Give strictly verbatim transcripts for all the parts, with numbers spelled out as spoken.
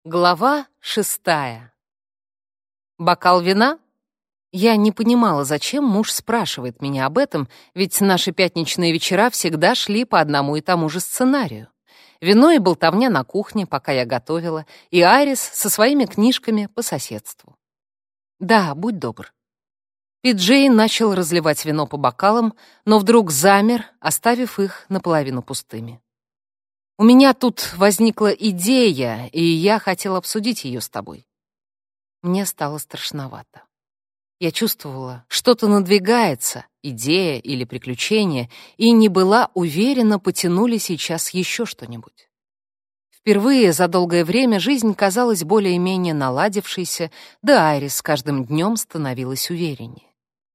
Глава шестая. Бокал вина? Я не понимала, зачем муж спрашивает меня об этом, ведь наши пятничные вечера всегда шли по одному и тому же сценарию. Вино и болтовня на кухне, пока я готовила, и Айрис со своими книжками по соседству. Да, будь добр. Пи-Джей начал разливать вино по бокалам, но вдруг замер, оставив их наполовину пустыми. У меня тут возникла идея, и я хотел обсудить ее с тобой. Мне стало страшновато. Я чувствовала, что-то надвигается, идея или приключение, и не была уверена, потяну ли сейчас еще что-нибудь. Впервые за долгое время жизнь казалась более-менее наладившейся, да Айрис с каждым днем становилась увереннее.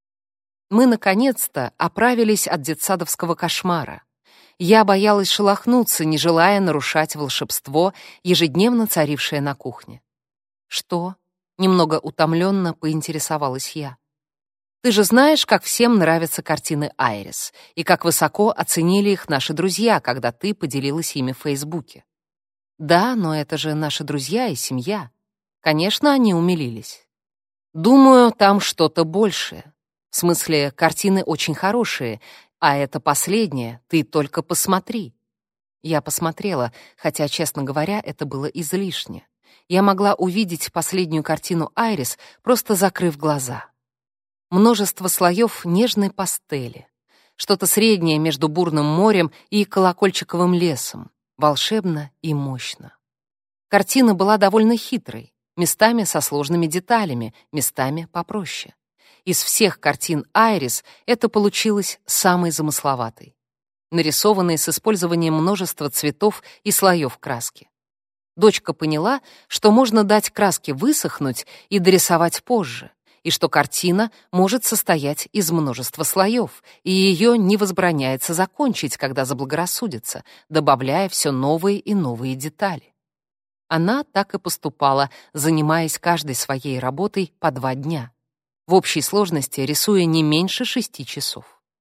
Мы, наконец-то, оправились от детсадовского кошмара. Я боялась шелохнуться, не желая нарушать волшебство, ежедневно царившее на кухне. «Что?» — немного утомленно поинтересовалась я. «Ты же знаешь, как всем нравятся картины Айрис, и как высоко оценили их наши друзья, когда ты поделилась ими в Фейсбуке». «Да, но это же наши друзья и семья. Конечно, они умилились. Думаю, там что-то большее. В смысле, картины очень хорошие, а это последнее, ты только посмотри». Я посмотрела, хотя, честно говоря, это было излишне. Я могла увидеть последнюю картину Айрис, просто закрыв глаза. Множество слоев нежной пастели. Что-то среднее между бурным морем и колокольчиковым лесом. Волшебно и мощно. Картина была довольно хитрой, местами со сложными деталями, местами попроще. Из всех картин Айрис это получилось самой замысловатой, нарисованной с использованием множества цветов и слоев краски. Дочка поняла, что можно дать краске высохнуть и дорисовать позже, и что картина может состоять из множества слоев, и ее не возбраняется закончить, когда заблагорассудится, добавляя все новые и новые детали. Она так и поступала, занимаясь каждой своей работой по два дня. В общей сложности рисуя не меньше шести часов.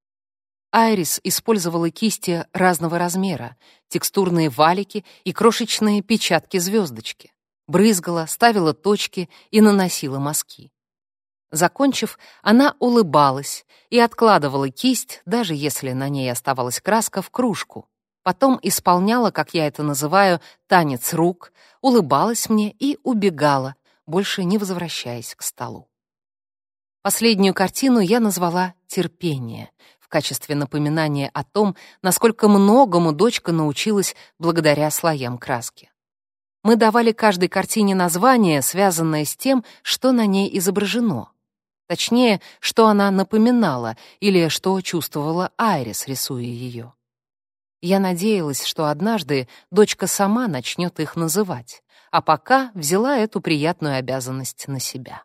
Айрис использовала кисти разного размера, текстурные валики и крошечные печатки-звездочки. Брызгала, ставила точки и наносила мазки. Закончив, она улыбалась и откладывала кисть, даже если на ней оставалась краска, в кружку. Потом исполняла, как я это называю, танец рук, улыбалась мне и убегала, больше не возвращаясь к столу. Последнюю картину я назвала «Терпение», в качестве напоминания о том, насколько многому дочка научилась благодаря слоям краски. Мы давали каждой картине название, связанное с тем, что на ней изображено. Точнее, что она напоминала или что чувствовала Айрис, рисуя ее. Я надеялась, что однажды дочка сама начнет их называть, а пока взяла эту приятную обязанность на себя.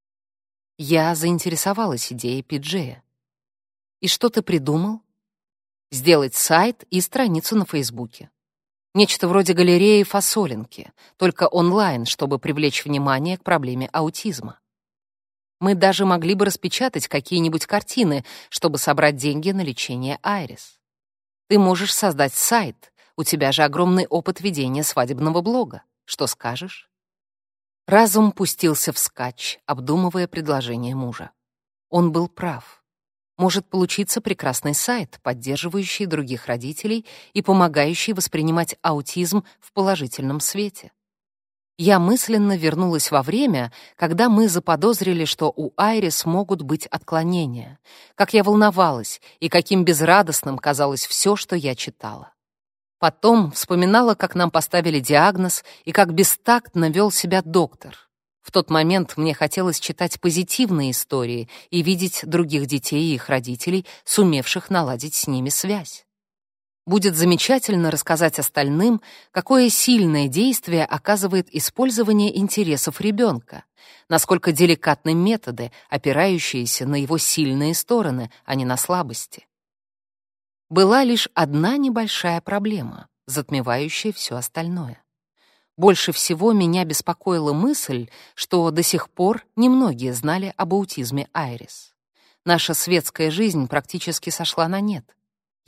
Я заинтересовалась идеей Пи-Джея. «И что ты придумал?» «Сделать сайт и страницу на Фейсбуке. Нечто вроде галереи фасолинки, только онлайн, чтобы привлечь внимание к проблеме аутизма. Мы даже могли бы распечатать какие-нибудь картины, чтобы собрать деньги на лечение Айрис. Ты можешь создать сайт, у тебя же огромный опыт ведения свадебного блога. Что скажешь?» Разум пустился вскачь, обдумывая предложение мужа. Он был прав. Может получиться прекрасный сайт, поддерживающий других родителей и помогающий воспринимать аутизм в положительном свете. Я мысленно вернулась во время, когда мы заподозрили, что у Айрис могут быть отклонения, как я волновалась и каким безрадостным казалось все, что я читала. Потом вспоминала, как нам поставили диагноз и как бестактно вел себя доктор. В тот момент мне хотелось читать позитивные истории и видеть других детей и их родителей, сумевших наладить с ними связь. Будет замечательно рассказать остальным, какое сильное действие оказывает использование интересов ребенка, насколько деликатны методы, опирающиеся на его сильные стороны, а не на слабости. Была лишь одна небольшая проблема, затмевающая все остальное. Больше всего меня беспокоила мысль, что до сих пор немногие знали об аутизме Айрис. Наша светская жизнь практически сошла на нет.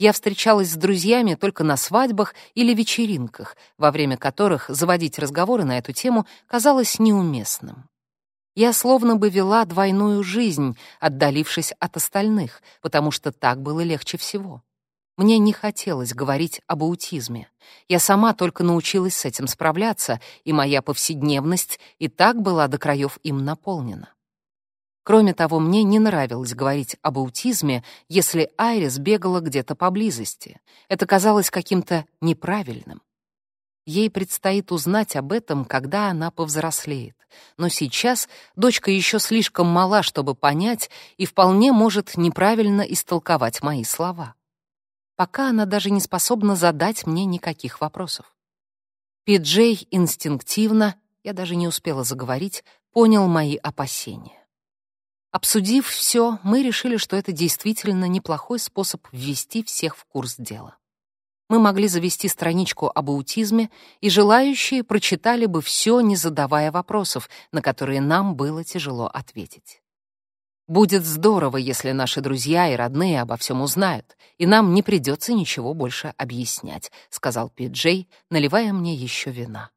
Я встречалась с друзьями только на свадьбах или вечеринках, во время которых заводить разговоры на эту тему казалось неуместным. Я словно бы вела двойную жизнь, отдалившись от остальных, потому что так было легче всего. Мне не хотелось говорить об аутизме. Я сама только научилась с этим справляться, и моя повседневность и так была до краев им наполнена. Кроме того, мне не нравилось говорить об аутизме, если Айрис бегала где-то поблизости. Это казалось каким-то неправильным. Ей предстоит узнать об этом, когда она повзрослеет. Но сейчас дочка еще слишком мала, чтобы понять, и вполне может неправильно истолковать мои слова. Пока она даже не способна задать мне никаких вопросов. Пи-Джей инстинктивно, я даже не успела заговорить, понял мои опасения. Обсудив все, мы решили, что это действительно неплохой способ ввести всех в курс дела. Мы могли завести страничку об аутизме, и желающие прочитали бы все, не задавая вопросов, на которые нам было тяжело ответить. Будет здорово, если наши друзья и родные обо всем узнают, и нам не придется ничего больше объяснять, сказал Пи-Джей, наливая мне еще вина.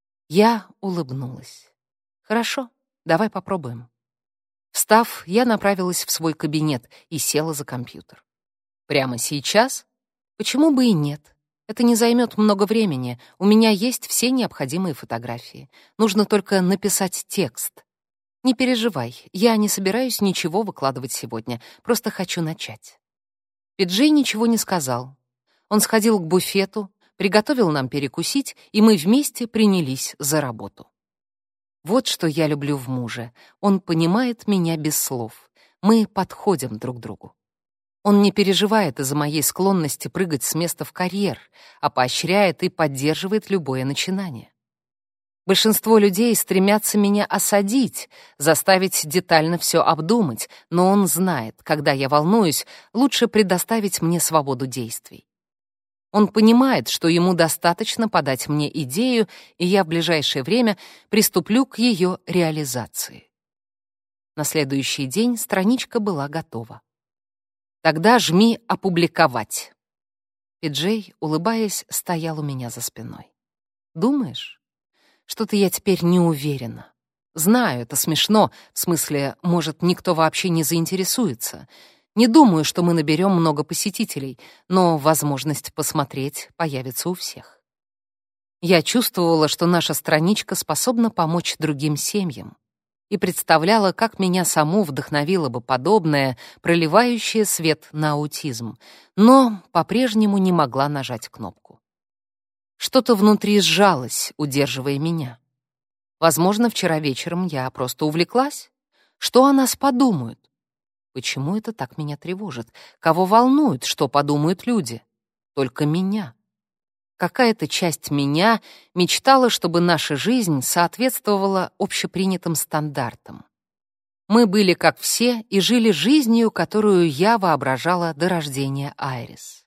Я улыбнулась. Хорошо, давай попробуем. Встав, я направилась в свой кабинет и села за компьютер. Прямо сейчас? Почему бы и нет? Это не займет много времени. У меня есть все необходимые фотографии. Нужно только написать текст. Не переживай, я не собираюсь ничего выкладывать сегодня, просто хочу начать. Пи-Джей ничего не сказал. Он сходил к буфету, приготовил нам перекусить, и мы вместе принялись за работу. Вот что я люблю в муже. Он понимает меня без слов. Мы подходим друг к другу. Он не переживает из-за моей склонности прыгать с места в карьер, а поощряет и поддерживает любое начинание. Большинство людей стремятся меня осадить, заставить детально все обдумать, но он знает, когда я волнуюсь, лучше предоставить мне свободу действий. Он понимает, что ему достаточно подать мне идею, и я в ближайшее время приступлю к ее реализации. На следующий день страничка была готова. Тогда жми «Опубликовать». Пи-Джей, улыбаясь, стоял у меня за спиной. Думаешь? Что-то я теперь не уверена. Знаю, это смешно, в смысле, может, никто вообще не заинтересуется. Не думаю, что мы наберем много посетителей, но возможность посмотреть появится у всех. Я чувствовала, что наша страничка способна помочь другим семьям, и представляла, как меня саму вдохновило бы подобное, проливающее свет на аутизм, но по-прежнему не могла нажать кнопку. Что-то внутри сжалось, удерживая меня. Возможно, вчера вечером я просто увлеклась. Что о нас подумают? Почему это так меня тревожит? Кого волнует, что подумают люди? Только меня. Какая-то часть меня мечтала, чтобы наша жизнь соответствовала общепринятым стандартам. Мы были как все и жили жизнью, которую я воображала до рождения Айрис.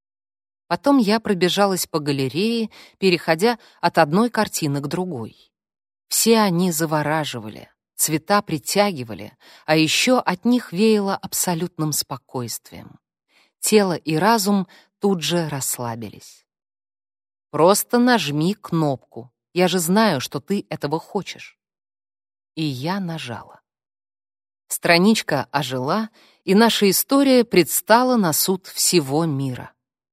Потом я пробежалась по галерее, переходя от одной картины к другой. Все они завораживали. Цвета притягивали, а еще от них веяло абсолютным спокойствием. Тело и разум тут же расслабились. Просто нажми кнопку. Я же знаю, что ты этого хочешь. И я нажала. Страничка ожила, и наша история предстала на суд всего мира.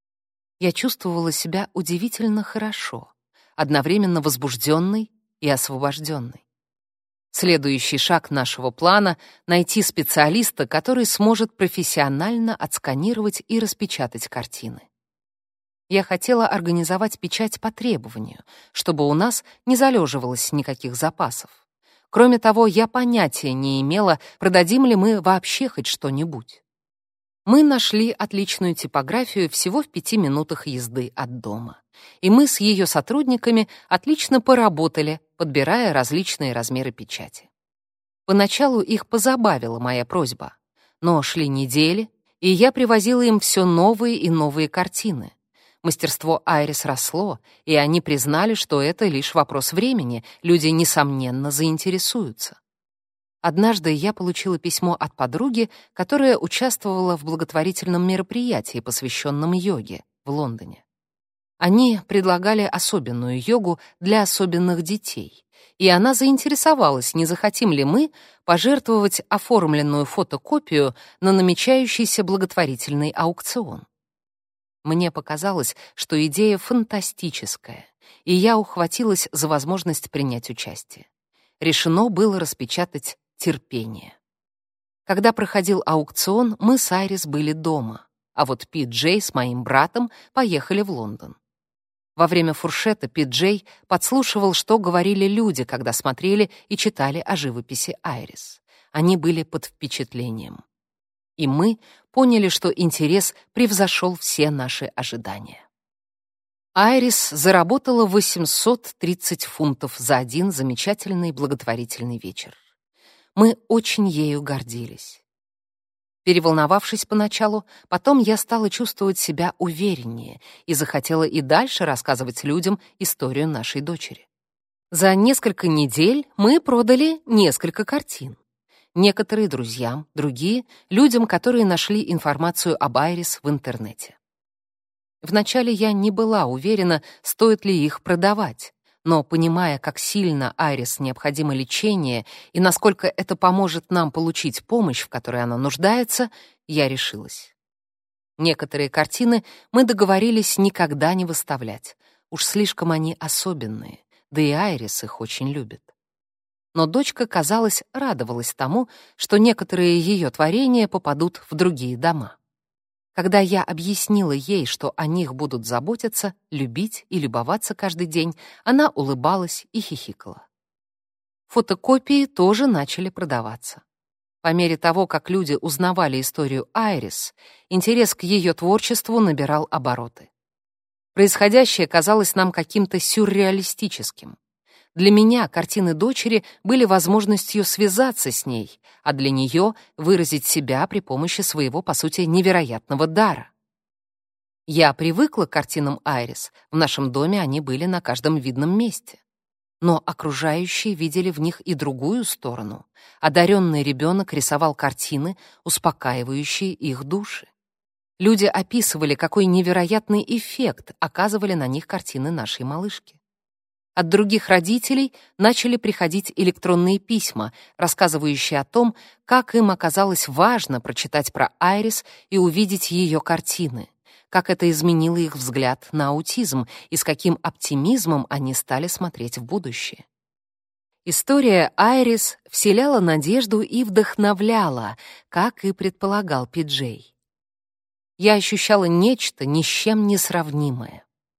Я чувствовала себя удивительно хорошо, одновременно возбужденной и освобожденной. Следующий шаг нашего плана — найти специалиста, который сможет профессионально отсканировать и распечатать картины. Я хотела организовать печать по требованию, чтобы у нас не залеживалось никаких запасов. Кроме того, я понятия не имела, продадим ли мы вообще хоть что-нибудь. Мы нашли отличную типографию всего в пяти минутах езды от дома. И мы с ее сотрудниками отлично поработали, подбирая различные размеры печати. Поначалу их позабавила моя просьба, но шли недели, и я привозила им все новые и новые картины. Мастерство Айрис росло, и они признали, что это лишь вопрос времени, люди, несомненно, заинтересуются. Однажды я получила письмо от подруги, которая участвовала в благотворительном мероприятии, посвященном йоге в Лондоне. Они предлагали особенную йогу для особенных детей, и она заинтересовалась, не захотим ли мы пожертвовать оформленную фотокопию на намечающийся благотворительный аукцион. Мне показалось, что идея фантастическая, и я ухватилась за возможность принять участие. Решено было распечатать терпение. Когда проходил аукцион, мы с Айрис были дома, а вот Пит Джей с моим братом поехали в Лондон. Во время фуршета Пит Джей подслушивал, что говорили люди, когда смотрели и читали о живописи Айрис. Они были под впечатлением. И мы поняли, что интерес превзошел все наши ожидания. Айрис заработала восемьсот тридцать фунтов за один замечательный благотворительный вечер. Мы очень ею гордились. Переволновавшись поначалу, потом я стала чувствовать себя увереннее и захотела и дальше рассказывать людям историю нашей дочери. За несколько недель мы продали несколько картин. Некоторые друзьям, другие — людям, которые нашли информацию об Айрис в интернете. Вначале я не была уверена, стоит ли их продавать, но, понимая, как сильно Айрис необходимо лечение и насколько это поможет нам получить помощь, в которой она нуждается, я решилась. Некоторые картины мы договорились никогда не выставлять. Уж слишком они особенные, да и Айрис их очень любит. Но дочка, казалось, радовалась тому, что некоторые ее творения попадут в другие дома. Когда я объяснила ей, что о них будут заботиться, любить и любоваться каждый день, она улыбалась и хихикала. Фотокопии тоже начали продаваться. По мере того, как люди узнавали историю Айрис, интерес к ее творчеству набирал обороты. Происходящее казалось нам каким-то сюрреалистическим. Для меня картины дочери были возможностью связаться с ней, а для нее — выразить себя при помощи своего, по сути, невероятного дара. Я привыкла к картинам Айрис, в нашем доме они были на каждом видном месте. Но окружающие видели в них и другую сторону. Одаренный ребенок рисовал картины, успокаивающие их души. Люди описывали, какой невероятный эффект оказывали на них картины нашей малышки. От других родителей начали приходить электронные письма, рассказывающие о том, как им оказалось важно прочитать про Айрис и увидеть ее картины, как это изменило их взгляд на аутизм и с каким оптимизмом они стали смотреть в будущее. История Айрис вселяла надежду и вдохновляла, как и предполагал Пит Джей. Я ощущала нечто ни с чем не сравнимое.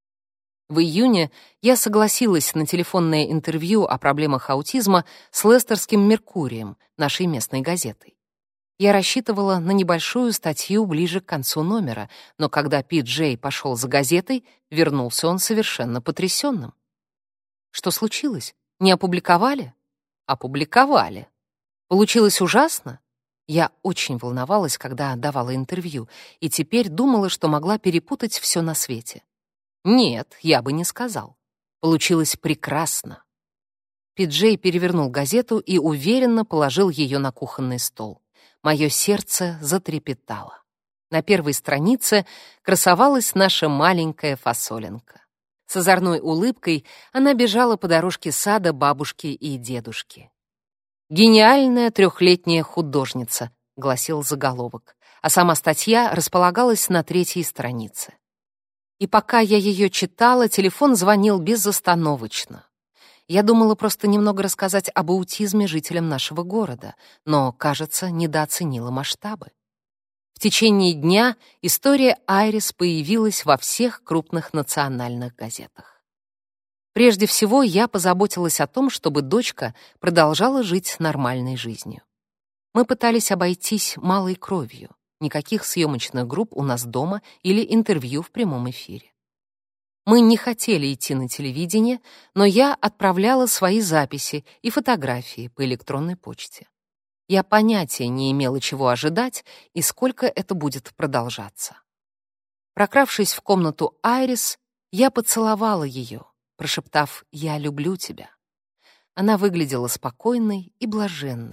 В июне я согласилась на телефонное интервью о проблемах аутизма с Лестерским Меркурием, нашей местной газетой. Я рассчитывала на небольшую статью ближе к концу номера, но когда Пит Джей пошел за газетой, вернулся он совершенно потрясенным. Что случилось? Не опубликовали? Опубликовали. Получилось ужасно? Я очень волновалась, когда давала интервью, и теперь думала, что могла перепутать все на свете. Нет, я бы не сказал. Получилось прекрасно. Пит Джей перевернул газету и уверенно положил ее на кухонный стол. Мое сердце затрепетало. На первой странице красовалась наша маленькая фасолинка. С озорной улыбкой она бежала по дорожке сада бабушки и дедушки. «Гениальная трехлетняя художница», — гласил заголовок, а сама статья располагалась на третьей странице. И пока я ее читала, телефон звонил безостановочно. Я думала просто немного рассказать об аутизме жителям нашего города, но, кажется, недооценила масштабы. В течение дня история Айрис появилась во всех крупных национальных газетах. Прежде всего, я позаботилась о том, чтобы дочка продолжала жить нормальной жизнью. Мы пытались обойтись малой кровью. Никаких съемочных групп у нас дома или интервью в прямом эфире. Мы не хотели идти на телевидение, но я отправляла свои записи и фотографии по электронной почте. Я понятия не имела, чего ожидать и сколько это будет продолжаться. Прокравшись в комнату Айрис, я поцеловала ее, прошептав «Я люблю тебя». Она выглядела спокойной и блаженной,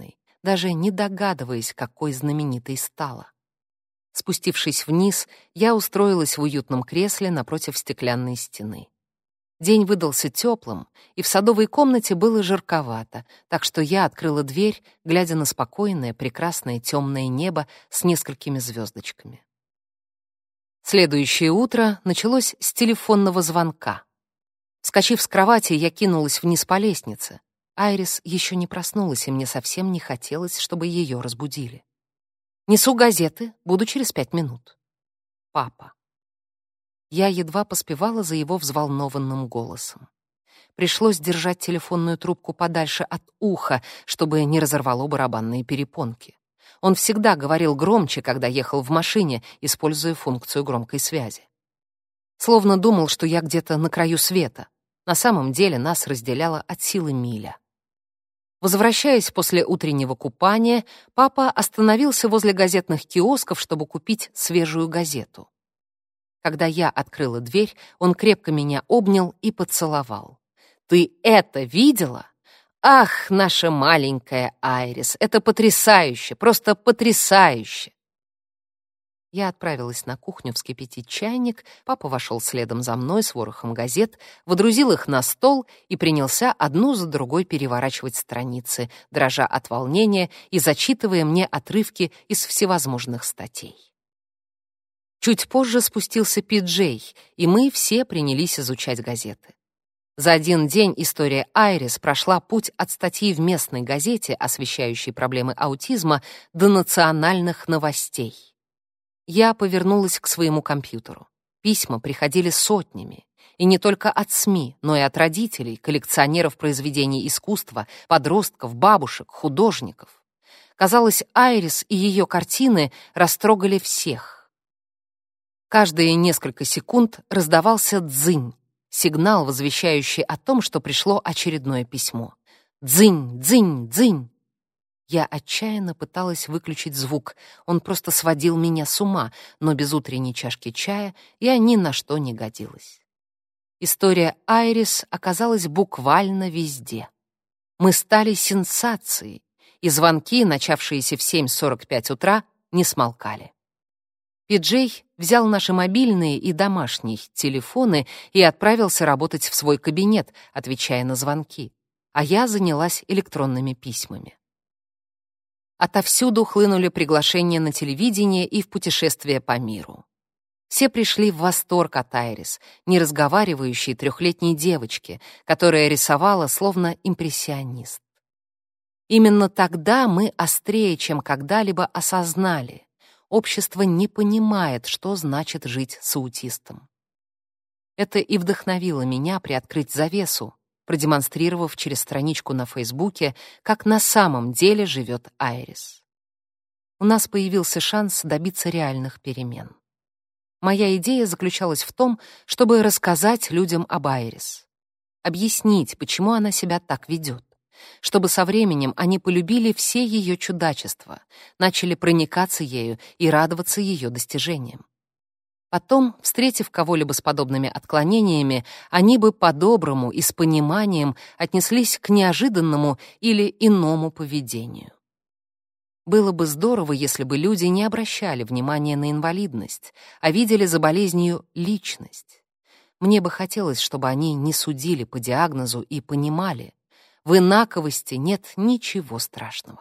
даже не догадываясь, какой знаменитой стала. Спустившись вниз, я устроилась в уютном кресле напротив стеклянной стены. День выдался теплым, и в садовой комнате было жарковато, так что я открыла дверь, глядя на спокойное, прекрасное темное небо с несколькими звездочками. Следующее утро началось с телефонного звонка. Вскочив с кровати, я кинулась вниз по лестнице. Айрис еще не проснулась, и мне совсем не хотелось, чтобы ее разбудили. «Несу газеты, буду через пять минут». Папа. Я едва поспевала за его взволнованным голосом. Пришлось держать телефонную трубку подальше от уха, чтобы не разорвало барабанные перепонки. Он всегда говорил громче, когда ехал в машине, используя функцию громкой связи. Словно думал, что я где-то на краю света. На самом деле нас разделяла от силы миля. Возвращаясь после утреннего купания, папа остановился возле газетных киосков, чтобы купить свежую газету. Когда я открыла дверь, он крепко меня обнял и поцеловал. «Ты это видела? Ах, наша маленькая Айрис, это потрясающе, просто потрясающе!» Я отправилась на кухню вскипятить чайник, папа вошел следом за мной с ворохом газет, водрузил их на стол и принялся одну за другой переворачивать страницы, дрожа от волнения и зачитывая мне отрывки из всевозможных статей. Чуть позже спустился Пи-Джей, и мы все принялись изучать газеты. За один день история Айрис прошла путь от статьи в местной газете, освещающей проблемы аутизма, до национальных новостей. Я повернулась к своему компьютеру. Письма приходили сотнями. И не только от СМИ, но и от родителей, коллекционеров произведений искусства, подростков, бабушек, художников. Казалось, Айрис и ее картины растрогали всех. Каждые несколько секунд раздавался дзынь, сигнал, возвещающий о том, что пришло очередное письмо. Дзынь, дзынь, дзынь. Я отчаянно пыталась выключить звук. Он просто сводил меня с ума, но без утренней чашки чая я ни на что не годилась. История Айрис оказалась буквально везде. Мы стали сенсацией, и звонки, начавшиеся в семь сорок пять утра, не смолкали. Пи-Джей взял наши мобильные и домашние телефоны и отправился работать в свой кабинет, отвечая на звонки, а я занялась электронными письмами. Отовсюду хлынули приглашения на телевидение и в путешествия по миру. Все пришли в восторг от Айрис, неразговаривающей трехлетней девочки, которая рисовала словно импрессионист. Именно тогда мы острее, чем когда-либо, осознали: общество не понимает, что значит жить с аутистом. Это и вдохновило меня приоткрыть завесу, продемонстрировав через страничку на Фейсбуке, как на самом деле живет Айрис. У нас появился шанс добиться реальных перемен. Моя идея заключалась в том, чтобы рассказать людям об Айрис, объяснить, почему она себя так ведет, чтобы со временем они полюбили все ее чудачества, начали проникаться ею и радоваться ее достижениям. Потом, встретив кого-либо с подобными отклонениями, они бы по-доброму и с пониманием отнеслись к неожиданному или иному поведению. Было бы здорово, если бы люди не обращали внимания на инвалидность, а видели за болезнью личность. Мне бы хотелось, чтобы они не судили по диагнозу и понимали: в инаковости нет ничего страшного.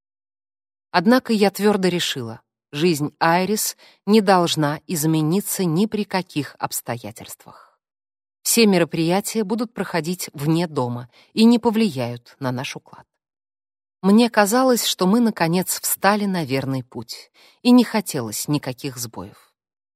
Однако я твердо решила: жизнь Айрис не должна измениться ни при каких обстоятельствах. Все мероприятия будут проходить вне дома и не повлияют на наш уклад. Мне казалось, что мы, наконец, встали на верный путь, и не хотелось никаких сбоев.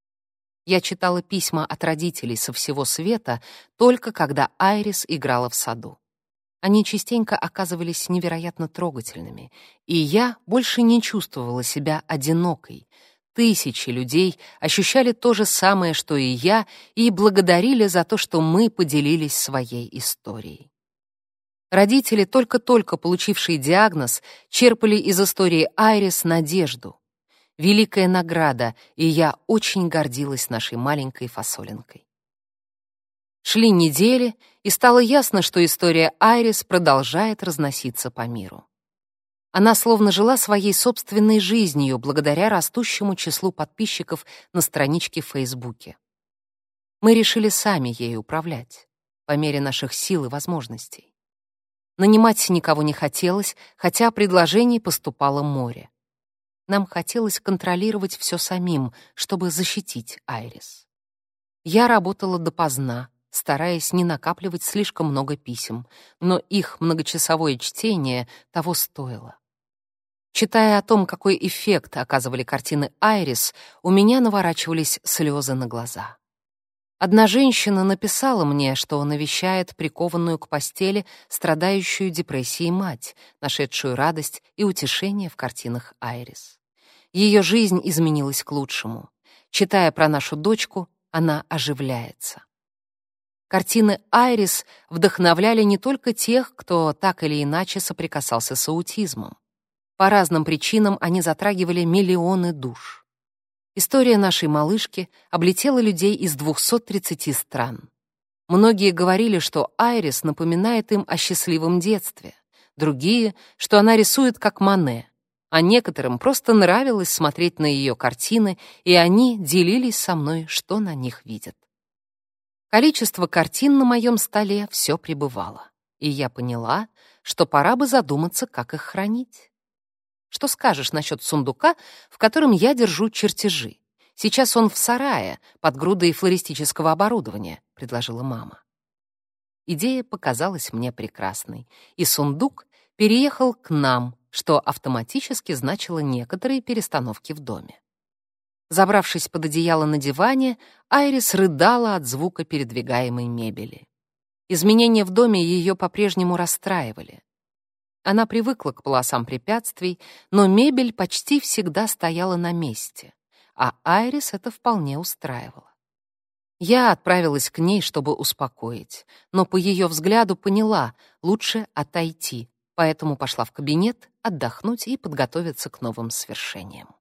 Я читала письма от родителей со всего света только когда Айрис играла в саду. Они частенько оказывались невероятно трогательными, и я больше не чувствовала себя одинокой. Тысячи людей ощущали то же самое, что и я, и благодарили за то, что мы поделились своей историей. Родители, только-только получившие диагноз, черпали из истории Айрис надежду. Великая награда, и я очень гордилась нашей маленькой фасолинкой. Шли недели, и стало ясно, что история Айрис продолжает разноситься по миру. Она словно жила своей собственной жизнью благодаря растущему числу подписчиков на страничке в Фейсбуке. Мы решили сами ею управлять, по мере наших сил и возможностей. Нанимать никого не хотелось, хотя предложений поступало море. Нам хотелось контролировать все самим, чтобы защитить Айрис. Я работала допоздна, стараясь не накапливать слишком много писем, но их многочасовое чтение того стоило. Читая о том, какой эффект оказывали картины Айрис, у меня наворачивались слезы на глаза. Одна женщина написала мне, что навещает прикованную к постели страдающую депрессией мать, нашедшую радость и утешение в картинах Айрис. Ее жизнь изменилась к лучшему. Читая про нашу дочку, она оживляется. Картины Айрис вдохновляли не только тех, кто так или иначе соприкасался с аутизмом. По разным причинам они затрагивали миллионы душ. История нашей малышки облетела людей из двухсот тридцати стран. Многие говорили, что Айрис напоминает им о счастливом детстве, другие, что она рисует как Мане, а некоторым просто нравилось смотреть на ее картины, и они делились со мной, что на них видят. Количество картин на моем столе все прибывало, и я поняла, что пора бы задуматься, как их хранить. Что скажешь насчет сундука, в котором я держу чертежи? Сейчас он в сарае, под грудой флористического оборудования, предложила мама. Идея показалась мне прекрасной, и сундук переехал к нам, что автоматически значило некоторые перестановки в доме. Забравшись под одеяло на диване, Айрис рыдала от звука передвигаемой мебели. Изменения в доме ее по-прежнему расстраивали. Она привыкла к полосам препятствий, но мебель почти всегда стояла на месте, а Айрис это вполне устраивало. Я отправилась к ней, чтобы успокоить, но по ее взгляду поняла, лучше отойти, поэтому пошла в кабинет отдохнуть и подготовиться к новым свершениям.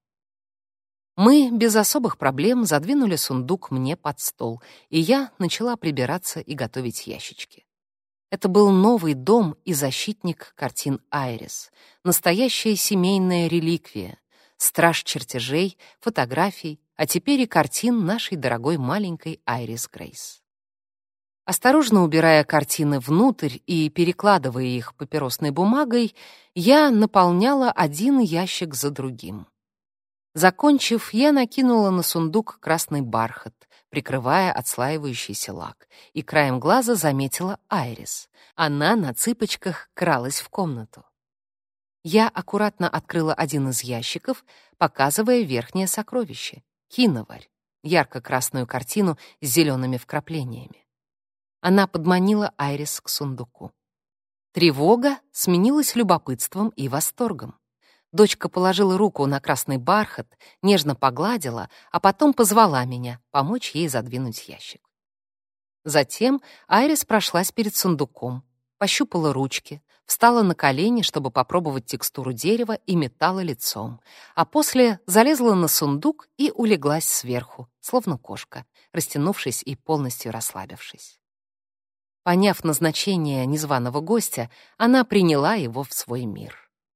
Мы без особых проблем задвинули сундук мне под стол, и я начала прибираться и готовить ящички. Это был новый дом и защитник картин Айрис, настоящая семейная реликвия, страж чертежей, фотографий, а теперь и картин нашей дорогой маленькой Айрис Грейс. Осторожно убирая картины внутрь и перекладывая их папиросной бумагой, я наполняла один ящик за другим. Закончив, я накинула на сундук красный бархат, прикрывая отслаивающийся лак, и краем глаза заметила Айрис. Она на цыпочках кралась в комнату. Я аккуратно открыла один из ящиков, показывая верхнее сокровище — киноварь, ярко-красную картину с зелеными вкраплениями. Она подманила Айрис к сундуку. Тревога сменилась любопытством и восторгом. Дочка положила руку на красный бархат, нежно погладила, а потом позвала меня помочь ей задвинуть ящик. Затем Айрис прошлась перед сундуком, пощупала ручки, встала на колени, чтобы попробовать текстуру дерева, и металла лицом, а после залезла на сундук и улеглась сверху, словно кошка, растянувшись и полностью расслабившись. Поняв назначение незваного гостя, она приняла его в свой мир.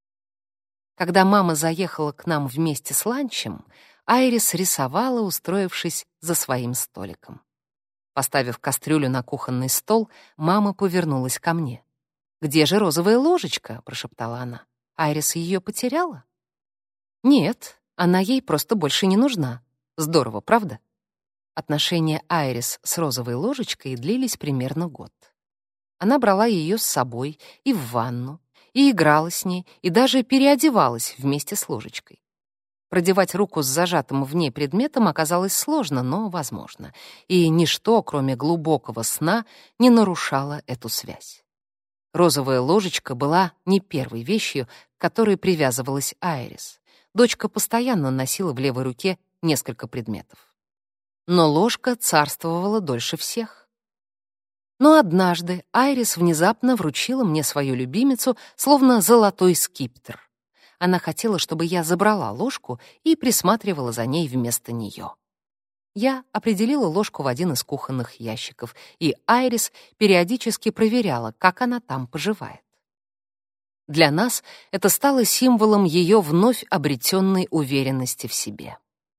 Когда мама заехала к нам вместе с ланчем, Айрис рисовала, устроившись за своим столиком. Поставив кастрюлю на кухонный стол, мама повернулась ко мне. «Где же розовая ложечка?» — прошептала она. «Айрис ее потеряла?» «Нет, она ей просто больше не нужна. Здорово, правда?» Отношения Айрис с розовой ложечкой длились примерно год. Она брала ее с собой и в ванну, и играла с ней, и даже переодевалась вместе с ложечкой. Продевать руку с зажатым в ней предметом оказалось сложно, но возможно, и ничто, кроме глубокого сна, не нарушало эту связь. Розовая ложечка была не первой вещью, к которой привязывалась Айрис. Дочка постоянно носила в левой руке несколько предметов. Но ложка царствовала дольше всех. Но однажды Айрис внезапно вручила мне свою любимицу, словно золотой скипетр. Она хотела, чтобы я забрала ложку и присматривала за ней вместо нее. Я определила ложку в один из кухонных ящиков, и Айрис периодически проверяла, как она там поживает. Для нас это стало символом ее вновь обретенной уверенности в себе.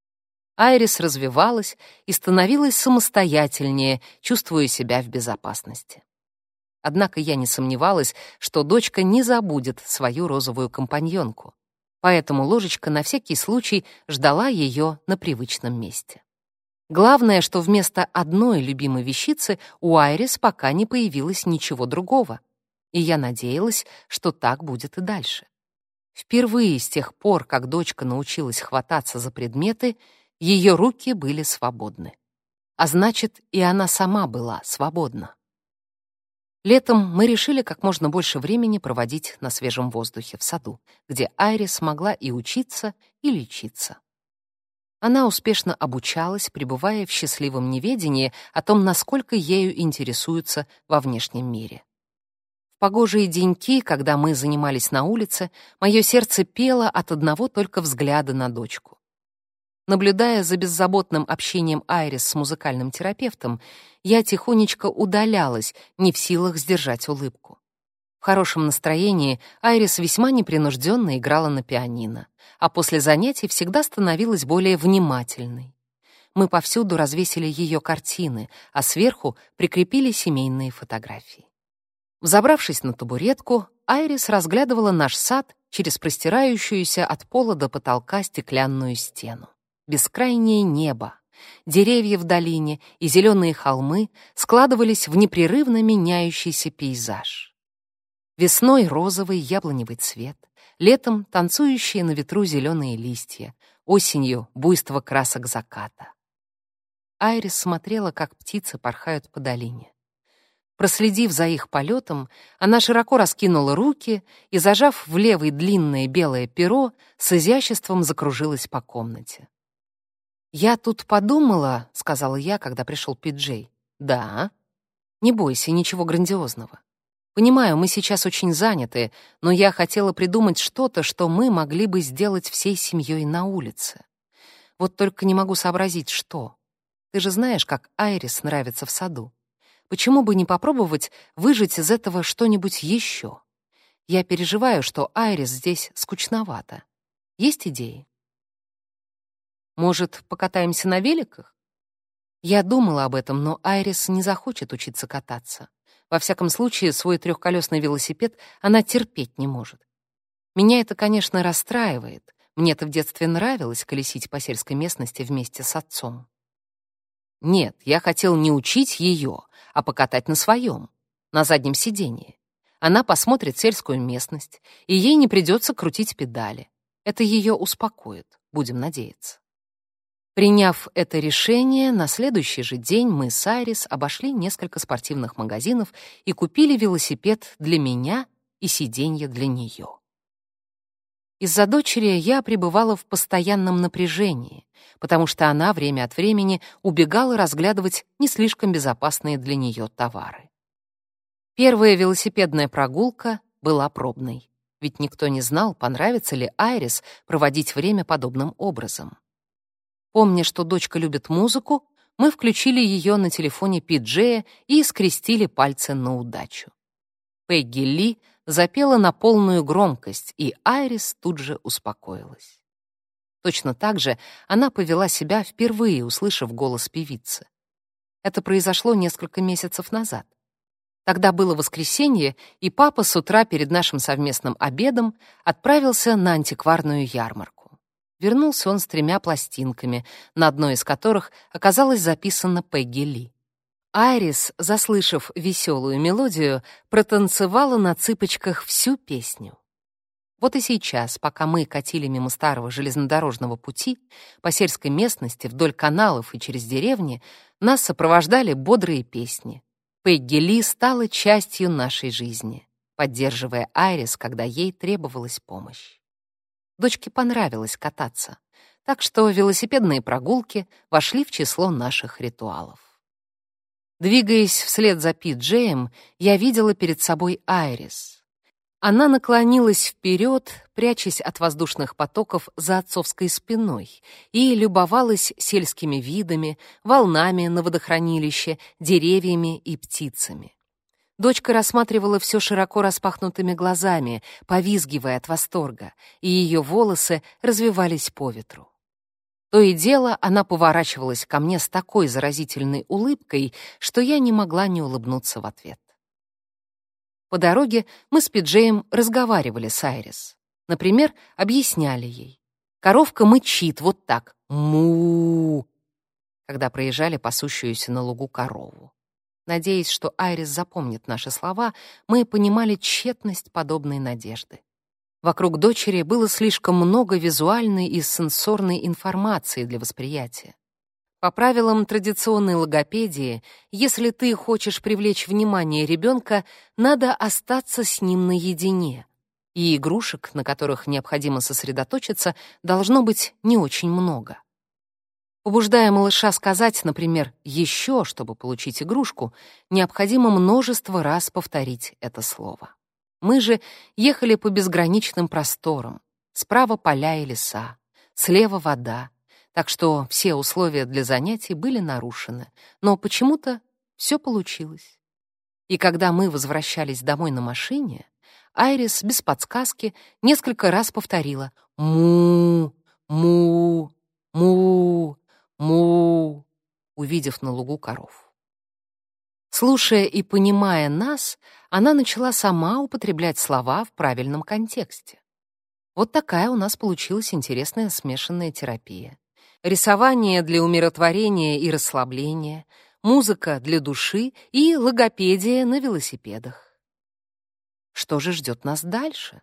Айрис развивалась и становилась самостоятельнее, чувствуя себя в безопасности. Однако я не сомневалась, что дочка не забудет свою розовую компаньонку, поэтому ложечка на всякий случай ждала ее на привычном месте. Главное, что вместо одной любимой вещицы у Айрис пока не появилось ничего другого, и я надеялась, что так будет и дальше. Впервые с тех пор, как дочка научилась хвататься за предметы, ее руки были свободны. А значит, и она сама была свободна. Летом мы решили как можно больше времени проводить на свежем воздухе в саду, где Айрис могла и учиться, и лечиться. Она успешно обучалась, пребывая в счастливом неведении о том, насколько ею интересуются во внешнем мире. В погожие деньки, когда мы занимались на улице, мое сердце пело от одного только взгляда на дочку. Наблюдая за беззаботным общением Айрис с музыкальным терапевтом, я тихонечко удалялась, не в силах сдержать улыбку. В хорошем настроении Айрис весьма непринужденно играла на пианино, а после занятий всегда становилась более внимательной. Мы повсюду развесили ее картины, а сверху прикрепили семейные фотографии. Взобравшись на табуретку, Айрис разглядывала наш сад через простирающуюся от пола до потолка стеклянную стену. Бескрайнее небо, деревья в долине и зеленые холмы складывались в непрерывно меняющийся пейзаж. Весной розовый яблоневый цвет, летом танцующие на ветру зеленые листья, осенью буйство красок заката. Айрис смотрела, как птицы порхают по долине. Проследив за их полетом, она широко раскинула руки и, зажав в левой длинное белое перо, с изяществом закружилась по комнате. «Я тут подумала», — сказала я, когда пришел Пи-Джей. «Да? Не бойся, ничего грандиозного. Понимаю, мы сейчас очень заняты, но я хотела придумать что-то, что мы могли бы сделать всей семьей на улице. Вот только не могу сообразить, что. Ты же знаешь, как Айрис нравится в саду. Почему бы не попробовать выжать из этого что-нибудь еще? Я переживаю, что Айрис здесь скучновато. Есть идеи? Может, покатаемся на великах? Я думала об этом, но Айрис не захочет учиться кататься. Во всяком случае, свой трехколесный велосипед она терпеть не может. Меня это, конечно, расстраивает. Мне-то в детстве нравилось колесить по сельской местности вместе с отцом. Нет, я хотел не учить ее, а покатать на своем, на заднем сидении. Она посмотрит сельскую местность, и ей не придется крутить педали. Это ее успокоит, будем надеяться. Приняв это решение, на следующий же день мы с Айрис обошли несколько спортивных магазинов и купили велосипед для меня и сиденье для нее. Из-за дочери я пребывала в постоянном напряжении, потому что она время от времени убегала разглядывать не слишком безопасные для нее товары. Первая велосипедная прогулка была пробной, ведь никто не знал, понравится ли Айрис проводить время подобным образом. Помня, что дочка любит музыку, мы включили ее на телефоне Пи-Джея и скрестили пальцы на удачу. Пегги Ли запела на полную громкость, и Айрис тут же успокоилась. Точно так же она повела себя, впервые услышав голос певицы. Это произошло несколько месяцев назад. Тогда было воскресенье, и папа с утра перед нашим совместным обедом отправился на антикварную ярмарку. Вернулся он с тремя пластинками, на одной из которых оказалось записано Пегги Ли. Айрис, заслышав веселую мелодию, протанцевала на цыпочках всю песню. Вот и сейчас, пока мы катили мимо старого железнодорожного пути, по сельской местности, вдоль каналов и через деревни, нас сопровождали бодрые песни. Пегги Ли стала частью нашей жизни, поддерживая Айрис, когда ей требовалась помощь. Дочке понравилось кататься, так что велосипедные прогулки вошли в число наших ритуалов. Двигаясь вслед за Пи-Джеем, я видела перед собой Айрис. Она наклонилась вперед, прячась от воздушных потоков за отцовской спиной, и любовалась сельскими видами, волнами на водохранилище, деревьями и птицами. Дочка рассматривала все широко распахнутыми глазами, повизгивая от восторга, и ее волосы развивались по ветру. То и дело она поворачивалась ко мне с такой заразительной улыбкой, что я не могла не улыбнуться в ответ. По дороге мы с Пиджеем разговаривали с Айрис. Например, объясняли ей. Коровка мычит вот так «му», когда проезжали пасущуюся на лугу корову. Надеясь, что Айрис запомнит наши слова, мы понимали тщетность подобной надежды. Вокруг дочери было слишком много визуальной и сенсорной информации для восприятия. По правилам традиционной логопедии, если ты хочешь привлечь внимание ребенка, надо остаться с ним наедине, и игрушек, на которых необходимо сосредоточиться, должно быть не очень много. Побуждая малыша сказать, например, «еще», чтобы получить игрушку, необходимо множество раз повторить это слово. Мы же ехали по безграничным просторам. Справа поля и леса, слева вода, так что все условия для занятий были нарушены, но почему-то все получилось. И когда мы возвращались домой на машине, Айрис без подсказки несколько раз повторила «му, му, му, му», увидев на лугу коров. Слушая и понимая нас, она начала сама употреблять слова в правильном контексте. Вот такая у нас получилась интересная смешанная терапия. Рисование для умиротворения и расслабления, музыка для души и логопедия на велосипедах. Что же ждет нас дальше?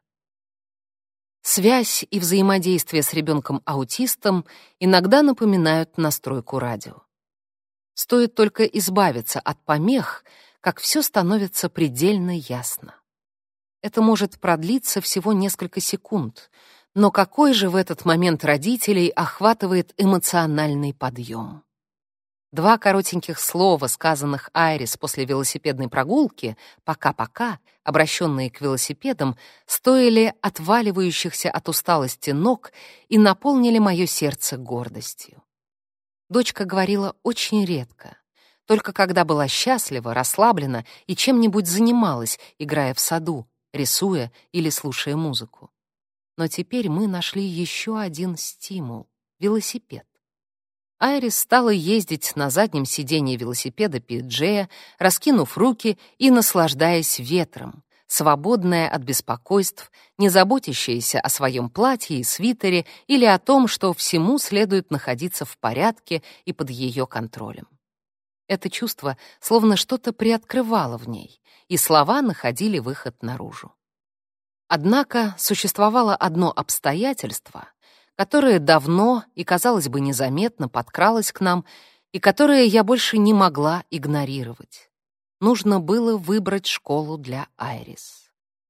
Связь и взаимодействие с ребенком-аутистом иногда напоминают настройку радио. Стоит только избавиться от помех, как все становится предельно ясно. Это может продлиться всего несколько секунд, но какой же в этот момент родителей охватывает эмоциональный подъем? Два коротеньких слова, сказанных Айрис после велосипедной прогулки «пока-пока», обращенные к велосипедам, стоили отваливающихся от усталости ног и наполнили мое сердце гордостью. Дочка говорила очень редко, только когда была счастлива, расслаблена и чем-нибудь занималась, играя в саду, рисуя или слушая музыку. Но теперь мы нашли еще один стимул — велосипед. Айрис стала ездить на заднем сиденье велосипеда Пиджея, раскинув руки и наслаждаясь ветром, свободная от беспокойств, не заботящаяся о своем платье и свитере или о том, что всему следует находиться в порядке и под ее контролем. Это чувство словно что-то приоткрывало в ней, и слова находили выход наружу. Однако существовало одно обстоятельство, которое давно и, казалось бы, незаметно подкралось к нам, и которое я больше не могла игнорировать. Нужно было выбрать школу для Айрис.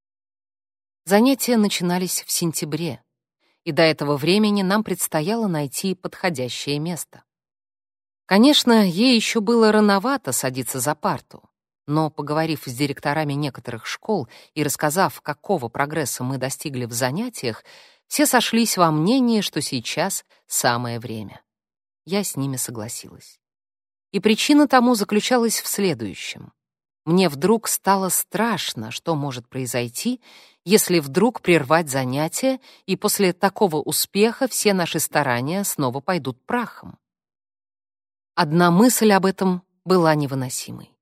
Занятия начинались в сентябре, и до этого времени нам предстояло найти подходящее место. Конечно, ей еще было рановато садиться за парту, но, поговорив с директорами некоторых школ и рассказав, какого прогресса мы достигли в занятиях, все сошлись во мнении, что сейчас самое время. Я с ними согласилась. И причина тому заключалась в следующем. Мне вдруг стало страшно, что может произойти, если вдруг прервать занятия, и после такого успеха все наши старания снова пойдут прахом. Одна мысль об этом была невыносимой.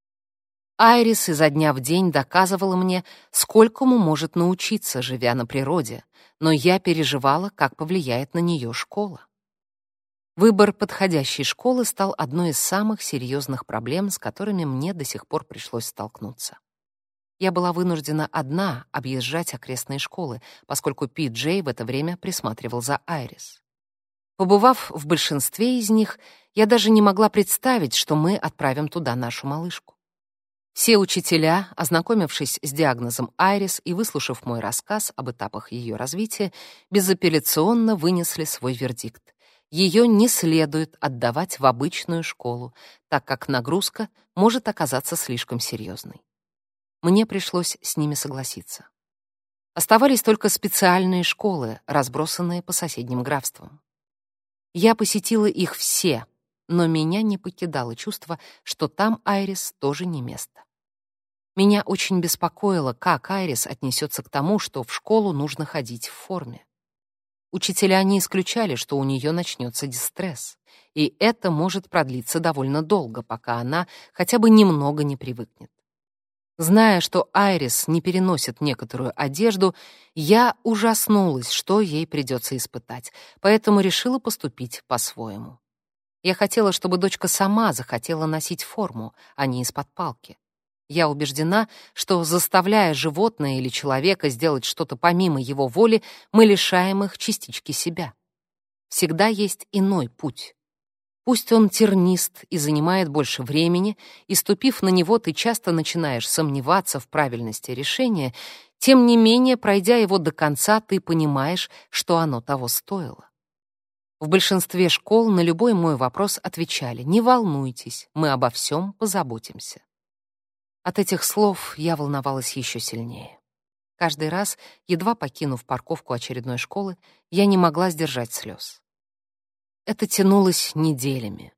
Айрис изо дня в день доказывала мне, сколькому может научиться, живя на природе, но я переживала, как повлияет на нее школа. Выбор подходящей школы стал одной из самых серьезных проблем, с которыми мне до сих пор пришлось столкнуться. Я была вынуждена одна объезжать окрестные школы, поскольку Пи-Джей в это время присматривал за Айрис. Побывав в большинстве из них, я даже не могла представить, что мы отправим туда нашу малышку. Все учителя, ознакомившись с диагнозом Айрис и выслушав мой рассказ об этапах ее развития, безапелляционно вынесли свой вердикт. Ее не следует отдавать в обычную школу, так как нагрузка может оказаться слишком серьезной. Мне пришлось с ними согласиться. Оставались только специальные школы, разбросанные по соседним графствам. Я посетила их все, но меня не покидало чувство, что там Айрис тоже не место. Меня очень беспокоило, как Айрис отнесется к тому, что в школу нужно ходить в форме. Учителя не исключали, что у нее начнется дистресс, и это может продлиться довольно долго, пока она хотя бы немного не привыкнет. Зная, что Айрис не переносит некоторую одежду, я ужаснулась, что ей придется испытать, поэтому решила поступить по-своему. Я хотела, чтобы дочка сама захотела носить форму, а не из-под палки. Я убеждена, что, заставляя животное или человека сделать что-то помимо его воли, мы лишаем их частички себя. Всегда есть иной путь. Пусть он тернист и занимает больше времени, и, ступив на него, ты часто начинаешь сомневаться в правильности решения, тем не менее, пройдя его до конца, ты понимаешь, что оно того стоило. В большинстве школ на любой мой вопрос отвечали: «Не волнуйтесь, мы обо всем позаботимся». От этих слов я волновалась еще сильнее. Каждый раз, едва покинув парковку очередной школы, я не могла сдержать слез. Это тянулось неделями.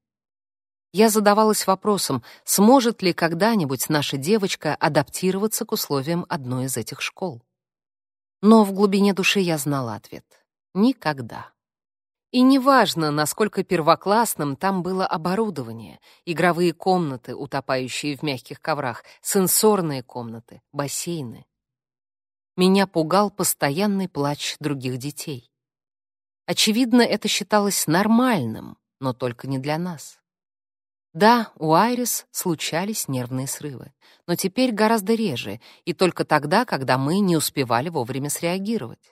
Я задавалась вопросом, сможет ли когда-нибудь наша девочка адаптироваться к условиям одной из этих школ. Но в глубине души я знала ответ: никогда. И неважно, насколько первоклассным там было оборудование, игровые комнаты, утопающие в мягких коврах, сенсорные комнаты, бассейны. Меня пугал постоянный плач других детей. Очевидно, это считалось нормальным, но только не для нас. Да, у Айрис случались нервные срывы, но теперь гораздо реже, и только тогда, когда мы не успевали вовремя среагировать.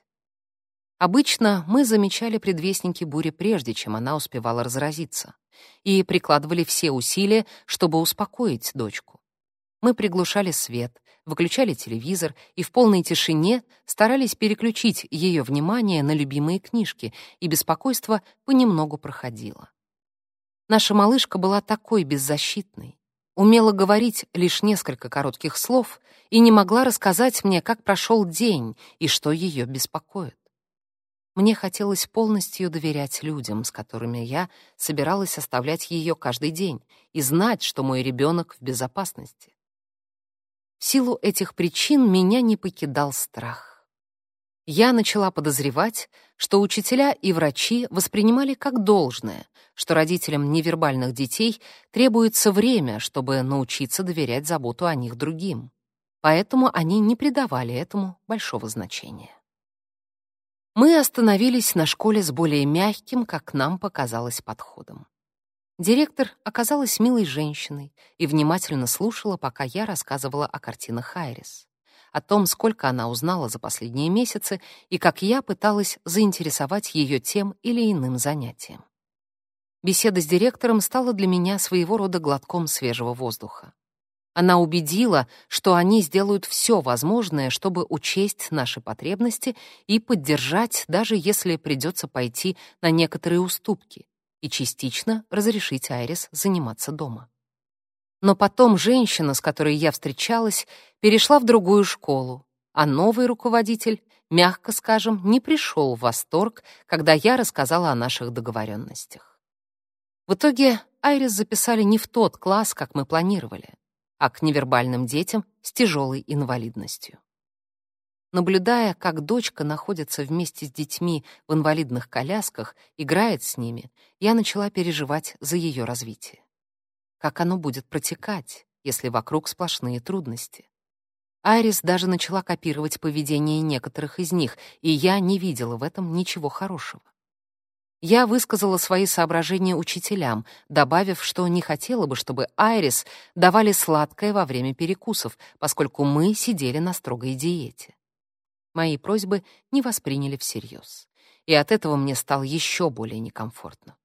Обычно мы замечали предвестники бури прежде, чем она успевала разразиться, и прикладывали все усилия, чтобы успокоить дочку. Мы приглушали свет, выключали телевизор и в полной тишине старались переключить ее внимание на любимые книжки, и беспокойство понемногу проходило. Наша малышка была такой беззащитной, умела говорить лишь несколько коротких слов и не могла рассказать мне, как прошел день и что ее беспокоит. Мне хотелось полностью доверять людям, с которыми я собиралась оставлять ее каждый день, и знать, что мой ребенок в безопасности. В силу этих причин меня не покидал страх. Я начала подозревать, что учителя и врачи воспринимали как должное, что родителям невербальных детей требуется время, чтобы научиться доверять заботу о них другим. Поэтому они не придавали этому большого значения. Мы остановились на школе с более мягким, как нам показалось, подходом. Директор оказалась милой женщиной и внимательно слушала, пока я рассказывала о картинах Айрис, о том, сколько она узнала за последние месяцы и как я пыталась заинтересовать ее тем или иным занятием. Беседа с директором стала для меня своего рода глотком свежего воздуха. Она убедила, что они сделают все возможное, чтобы учесть наши потребности и поддержать, даже если придется пойти на некоторые уступки, и частично разрешить Айрис заниматься дома. Но потом женщина, с которой я встречалась, перешла в другую школу, а новый руководитель, мягко скажем, не пришел в восторг, когда я рассказала о наших договоренностях. В итоге Айрис записали не в тот класс, как мы планировали, а к невербальным детям с тяжелой инвалидностью. Наблюдая, как дочка находится вместе с детьми в инвалидных колясках, играет с ними, я начала переживать за ее развитие. Как оно будет протекать, если вокруг сплошные трудности? Айрис даже начала копировать поведение некоторых из них, и я не видела в этом ничего хорошего. Я высказала свои соображения учителям, добавив, что не хотела бы, чтобы Айрис давали сладкое во время перекусов, поскольку мы сидели на строгой диете. Мои просьбы не восприняли всерьез, и от этого мне стало еще более некомфортно.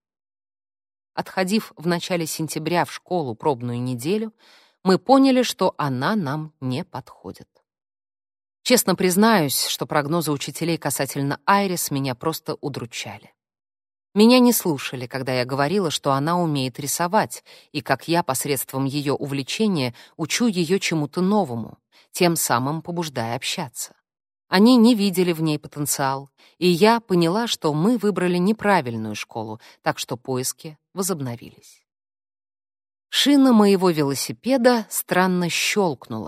Отходив в начале сентября в школу пробную неделю, мы поняли, что она нам не подходит. Честно признаюсь, что прогнозы учителей касательно Айрис меня просто удручали. Меня не слушали, когда я говорила, что она умеет рисовать, и как я посредством ее увлечения учу ее чему-то новому, тем самым побуждая общаться. Они не видели в ней потенциал, и я поняла, что мы выбрали неправильную школу, так что поиски возобновились. Шина моего велосипеда странно щелкнула,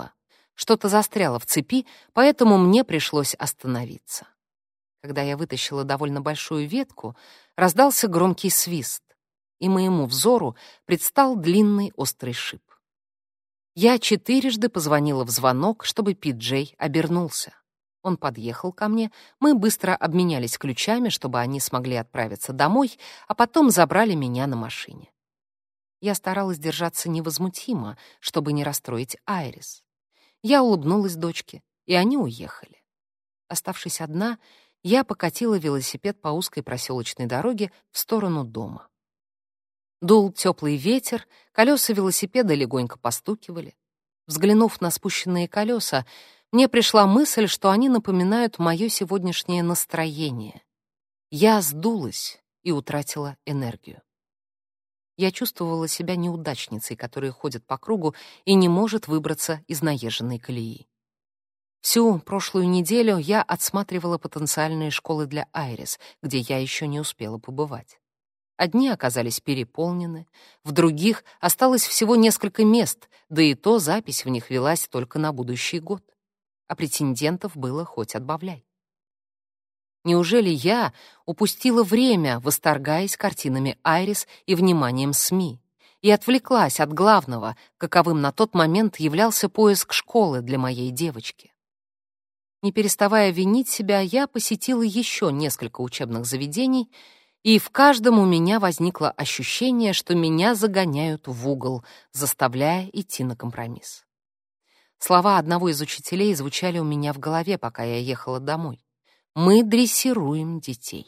Что-то застряло в цепи, поэтому мне пришлось остановиться. Когда я вытащила довольно большую ветку, раздался громкий свист, и моему взору предстал длинный острый шип. Я четырежды позвонила в звонок, чтобы Пи-Джей обернулся. Он подъехал ко мне, мы быстро обменялись ключами, чтобы они смогли отправиться домой, а потом забрали меня на машине. Я старалась держаться невозмутимо, чтобы не расстроить Айрис. Я улыбнулась дочке, и они уехали. Оставшись одна, я покатила велосипед по узкой проселочной дороге в сторону дома. Дул теплый ветер, колеса велосипеда легонько постукивали. Взглянув на спущенные колеса, мне пришла мысль, что они напоминают мое сегодняшнее настроение. Я сдулась и утратила энергию. Я чувствовала себя неудачницей, которая ходит по кругу и не может выбраться из наезженной колеи. Всю прошлую неделю я отсматривала потенциальные школы для Айрис, где я еще не успела побывать. Одни оказались переполнены, в других осталось всего несколько мест, да и то запись в них велась только на будущий год. А претендентов было хоть отбавляй. Неужели я упустила время, восторгаясь картинами Айрис и вниманием СМИ, и отвлеклась от главного, каковым на тот момент являлся поиск школы для моей девочки? Не переставая винить себя, я посетила еще несколько учебных заведений, и в каждом у меня возникло ощущение, что меня загоняют в угол, заставляя идти на компромисс. Слова одного из учителей звучали у меня в голове, пока я ехала домой. «Мы дрессируем детей».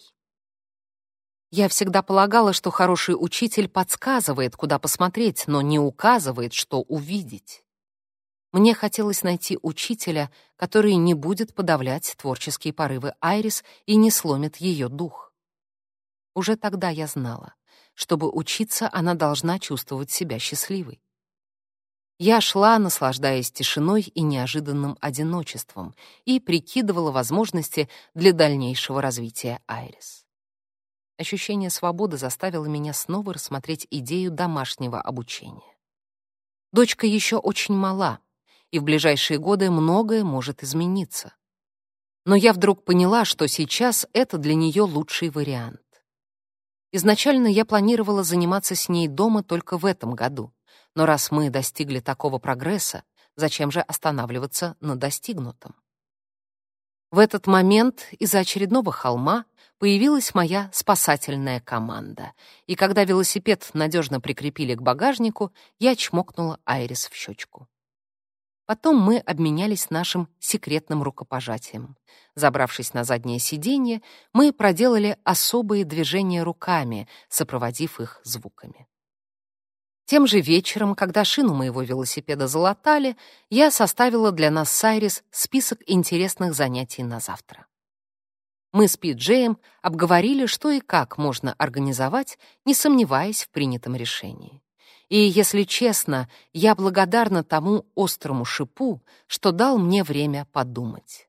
Я всегда полагала, что хороший учитель подсказывает, куда посмотреть, но не указывает, что увидеть. Мне хотелось найти учителя, который не будет подавлять творческие порывы Айрис и не сломит ее дух. Уже тогда я знала, чтобы учиться, она должна чувствовать себя счастливой. Я шла, наслаждаясь тишиной и неожиданным одиночеством, и прикидывала возможности для дальнейшего развития Айрис. Ощущение свободы заставило меня снова рассмотреть идею домашнего обучения. Дочка еще очень мала, и в ближайшие годы многое может измениться. Но я вдруг поняла, что сейчас это для нее лучший вариант. Изначально я планировала заниматься с ней дома только в этом году, но раз мы достигли такого прогресса, зачем же останавливаться на достигнутом? В этот момент из-за очередного холма появилась моя спасательная команда, и когда велосипед надежно прикрепили к багажнику, я чмокнула Айрис в щечку. Потом мы обменялись нашим секретным рукопожатием. Забравшись на заднее сиденье, мы проделали особые движения руками, сопроводив их звуками. Тем же вечером, когда шину моего велосипеда залатали, я составила для нас с Айрис список интересных занятий на завтра. Мы с Пи-Джеем обговорили, что и как можно организовать, не сомневаясь в принятом решении. И, если честно, я благодарна тому острому шипу, что дал мне время подумать.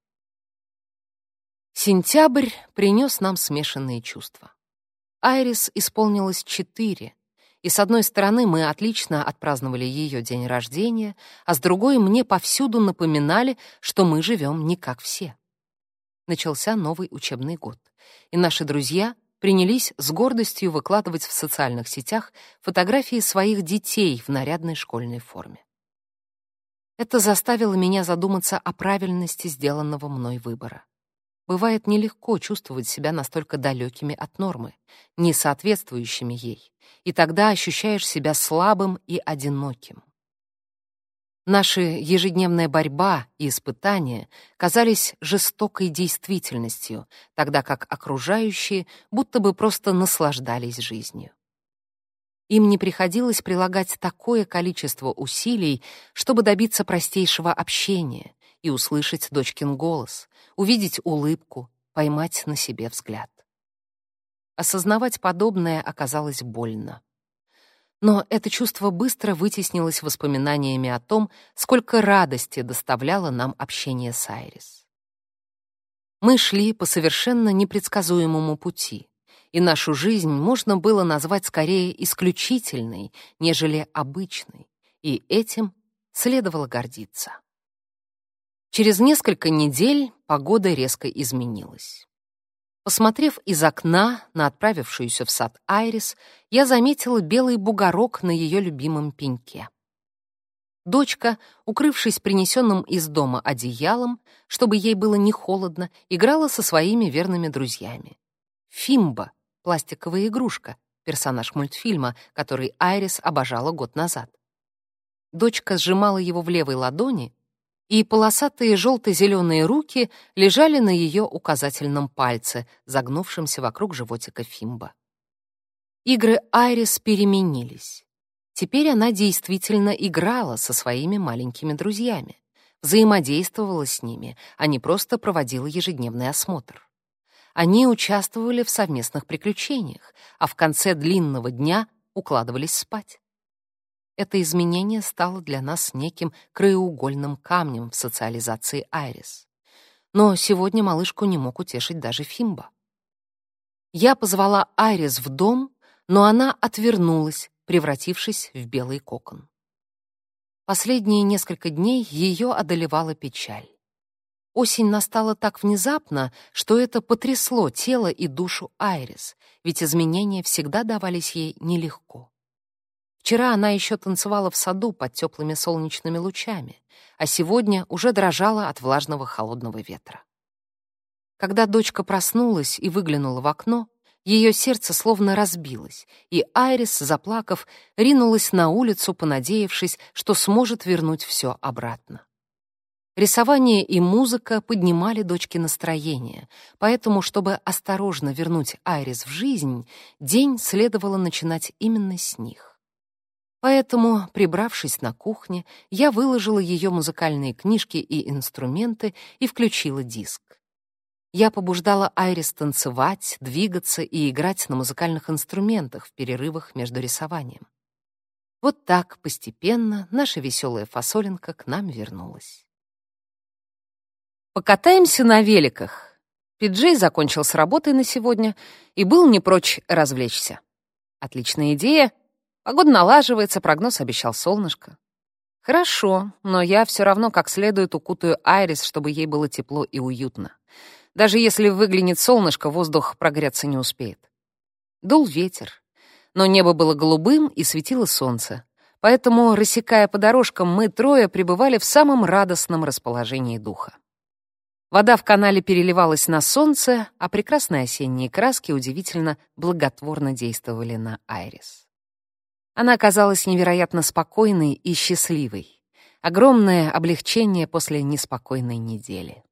Сентябрь принес нам смешанные чувства. Айрис исполнилось четыре, и с одной стороны мы отлично отпраздновали ее день рождения, а с другой мне повсюду напоминали, что мы живем не как все. Начался новый учебный год, и наши друзья принялись с гордостью выкладывать в социальных сетях фотографии своих детей в нарядной школьной форме. Это заставило меня задуматься о правильности сделанного мной выбора. Бывает нелегко чувствовать себя настолько далекими от нормы, не соответствующими ей, и тогда ощущаешь себя слабым и одиноким. Наша ежедневная борьба и испытания казались жестокой действительностью, тогда как окружающие будто бы просто наслаждались жизнью. Им не приходилось прилагать такое количество усилий, чтобы добиться простейшего общения и услышать дочкин голос, увидеть улыбку, поймать на себе взгляд. Осознавать подобное оказалось больно. Но это чувство быстро вытеснилось воспоминаниями о том, сколько радости доставляло нам общение с Айрис. Мы шли по совершенно непредсказуемому пути, и нашу жизнь можно было назвать скорее исключительной, нежели обычной, и этим следовало гордиться. Через несколько недель погода резко изменилась. Посмотрев из окна на отправившуюся в сад Айрис, я заметила белый бугорок на ее любимом пеньке. Дочка, укрывшись принесенным из дома одеялом, чтобы ей было не холодно, играла со своими верными друзьями. Фимба — пластиковая игрушка, персонаж мультфильма, который Айрис обожала год назад. Дочка сжимала его в левой ладони, и полосатые желто-зеленые руки лежали на ее указательном пальце, загнувшемся вокруг животика Фимба. Игры Айрис переменились. Теперь она действительно играла со своими маленькими друзьями, взаимодействовала с ними, а не просто проводила ежедневный осмотр. Они участвовали в совместных приключениях, а в конце длинного дня укладывались спать. Это изменение стало для нас неким краеугольным камнем в социализации Айрис. Но сегодня малышку не мог утешить даже Фимба. Я позвала Айрис в дом, но она отвернулась, превратившись в белый кокон. Последние несколько дней ее одолевала печаль. Осень настала так внезапно, что это потрясло тело и душу Айрис, ведь изменения всегда давались ей нелегко. Вчера она еще танцевала в саду под теплыми солнечными лучами, а сегодня уже дрожала от влажного холодного ветра. Когда дочка проснулась и выглянула в окно, ее сердце словно разбилось, и Айрис, заплакав, ринулась на улицу, понадеявшись, что сможет вернуть все обратно. Рисование и музыка поднимали дочке настроение, поэтому, чтобы осторожно вернуть Айрис в жизнь, день следовало начинать именно с них. Поэтому, прибравшись на кухне, я выложила ее музыкальные книжки и инструменты и включила диск. Я побуждала Айрис танцевать, двигаться и играть на музыкальных инструментах в перерывах между рисованием. Вот так постепенно наша веселая фасолинка к нам вернулась. Покатаемся на великах. Пиджей закончил с работой на сегодня и был не прочь развлечься. Отличная идея. Погода налаживается, прогноз обещал солнышко. Хорошо, но я все равно как следует укутаю Айрис, чтобы ей было тепло и уютно. Даже если выглянет солнышко, воздух прогреться не успеет. Дул ветер, но небо было голубым и светило солнце. Поэтому, рассекая по дорожкам, мы трое пребывали в самом радостном расположении духа. Вода в канале переливалась на солнце, а прекрасные осенние краски удивительно благотворно действовали на Айрис. Она казалась невероятно спокойной и счастливой. Огромное облегчение после неспокойной недели.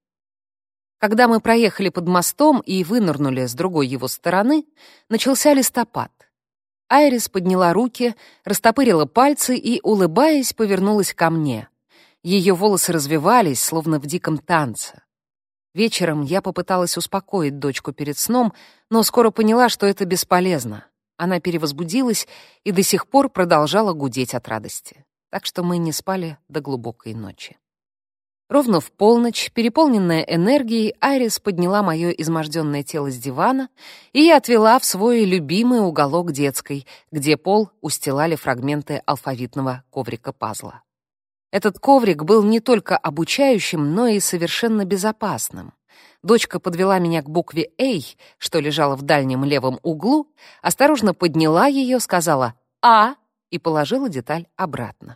Когда мы проехали под мостом и вынырнули с другой его стороны, начался листопад. Айрис подняла руки, растопырила пальцы и, улыбаясь, повернулась ко мне. Ее волосы развивались, словно в диком танце. Вечером я попыталась успокоить дочку перед сном, но скоро поняла, что это бесполезно. Она перевозбудилась и до сих пор продолжала гудеть от радости. Так что мы не спали до глубокой ночи. Ровно в полночь, переполненная энергией, Айрис подняла мое изможденное тело с дивана и отвела в свой любимый уголок детской, где пол устилали фрагменты алфавитного коврика-пазла. Этот коврик был не только обучающим, но и совершенно безопасным. Дочка подвела меня к букве «А», что лежала в дальнем левом углу, осторожно подняла ее, сказала «А» и положила деталь обратно.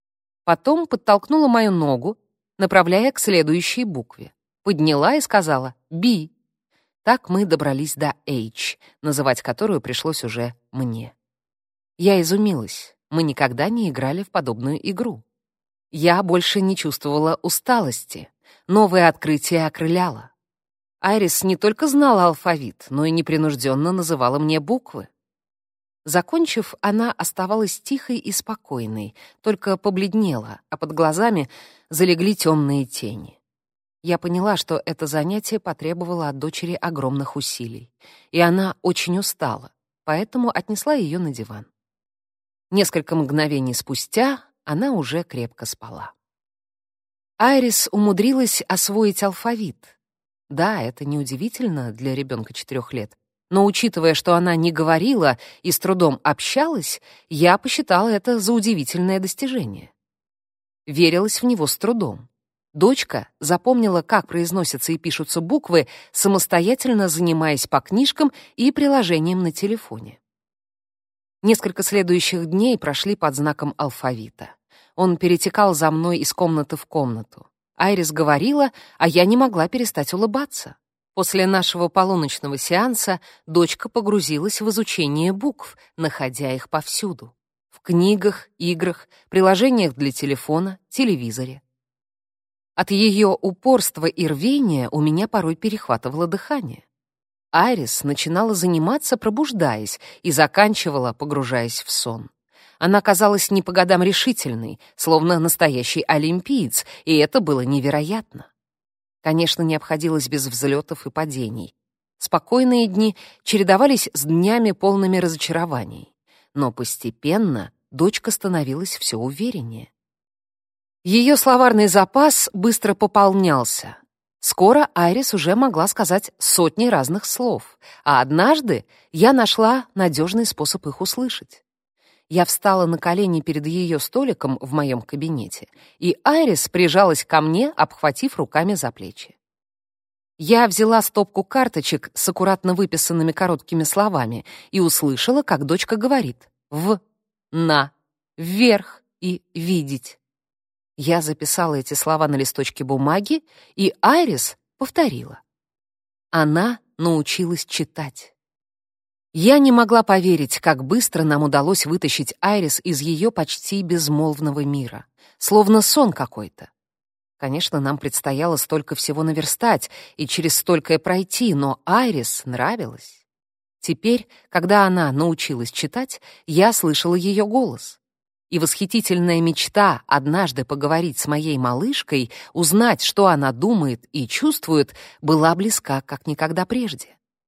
Потом подтолкнула мою ногу, направляя к следующей букве. Подняла и сказала «Би». Так мы добрались до «H», называть которую пришлось уже мне. Я изумилась. Мы никогда не играли в подобную игру. Я больше не чувствовала усталости. Новое открытие окрыляло. Айрис не только знала алфавит, но и непринужденно называла мне буквы. Закончив, она оставалась тихой и спокойной, только побледнела, а под глазами залегли темные тени. Я поняла, что это занятие потребовало от дочери огромных усилий, и она очень устала, поэтому отнесла ее на диван. Несколько мгновений спустя она уже крепко спала. Айрис умудрилась освоить алфавит. Да, это неудивительно для ребенка четырех лет. Но учитывая, что она не говорила и с трудом общалась, я посчитала это за удивительное достижение. Верилась в него с трудом. Дочка запомнила, как произносятся и пишутся буквы, самостоятельно занимаясь по книжкам и приложениям на телефоне. Несколько следующих дней прошли под знаком алфавита. Он перетекал за мной из комнаты в комнату. Айрис говорила, а я не могла перестать улыбаться. После нашего полуночного сеанса дочка погрузилась в изучение букв, находя их повсюду. В книгах, играх, приложениях для телефона, телевизоре. От ее упорства и рвения у меня порой перехватывало дыхание. Айрис начинала заниматься, пробуждаясь, и заканчивала, погружаясь в сон. Она казалась не по годам решительной, словно настоящий олимпиец, и это было невероятно. Конечно, не обходилось без взлетов и падений. Спокойные дни чередовались с днями, полными разочарований. Но постепенно дочка становилась все увереннее. Ее словарный запас быстро пополнялся. Скоро Айрис уже могла сказать сотни разных слов, а однажды я нашла надежный способ их услышать. Я встала на колени перед ее столиком в моем кабинете, и Айрис прижалась ко мне, обхватив руками за плечи. Я взяла стопку карточек с аккуратно выписанными короткими словами и услышала, как дочка говорит «в», «на», «вверх» и «видеть». Я записала эти слова на листочке бумаги, и Айрис повторила. Она научилась читать. Я не могла поверить, как быстро нам удалось вытащить Айрис из ее почти безмолвного мира. Словно сон какой-то. Конечно, нам предстояло столько всего наверстать и через столькое пройти, но Айрис нравилось. Теперь, когда она научилась читать, я слышала ее голос. И восхитительная мечта однажды поговорить с моей малышкой, узнать, что она думает и чувствует, была близка, как никогда прежде.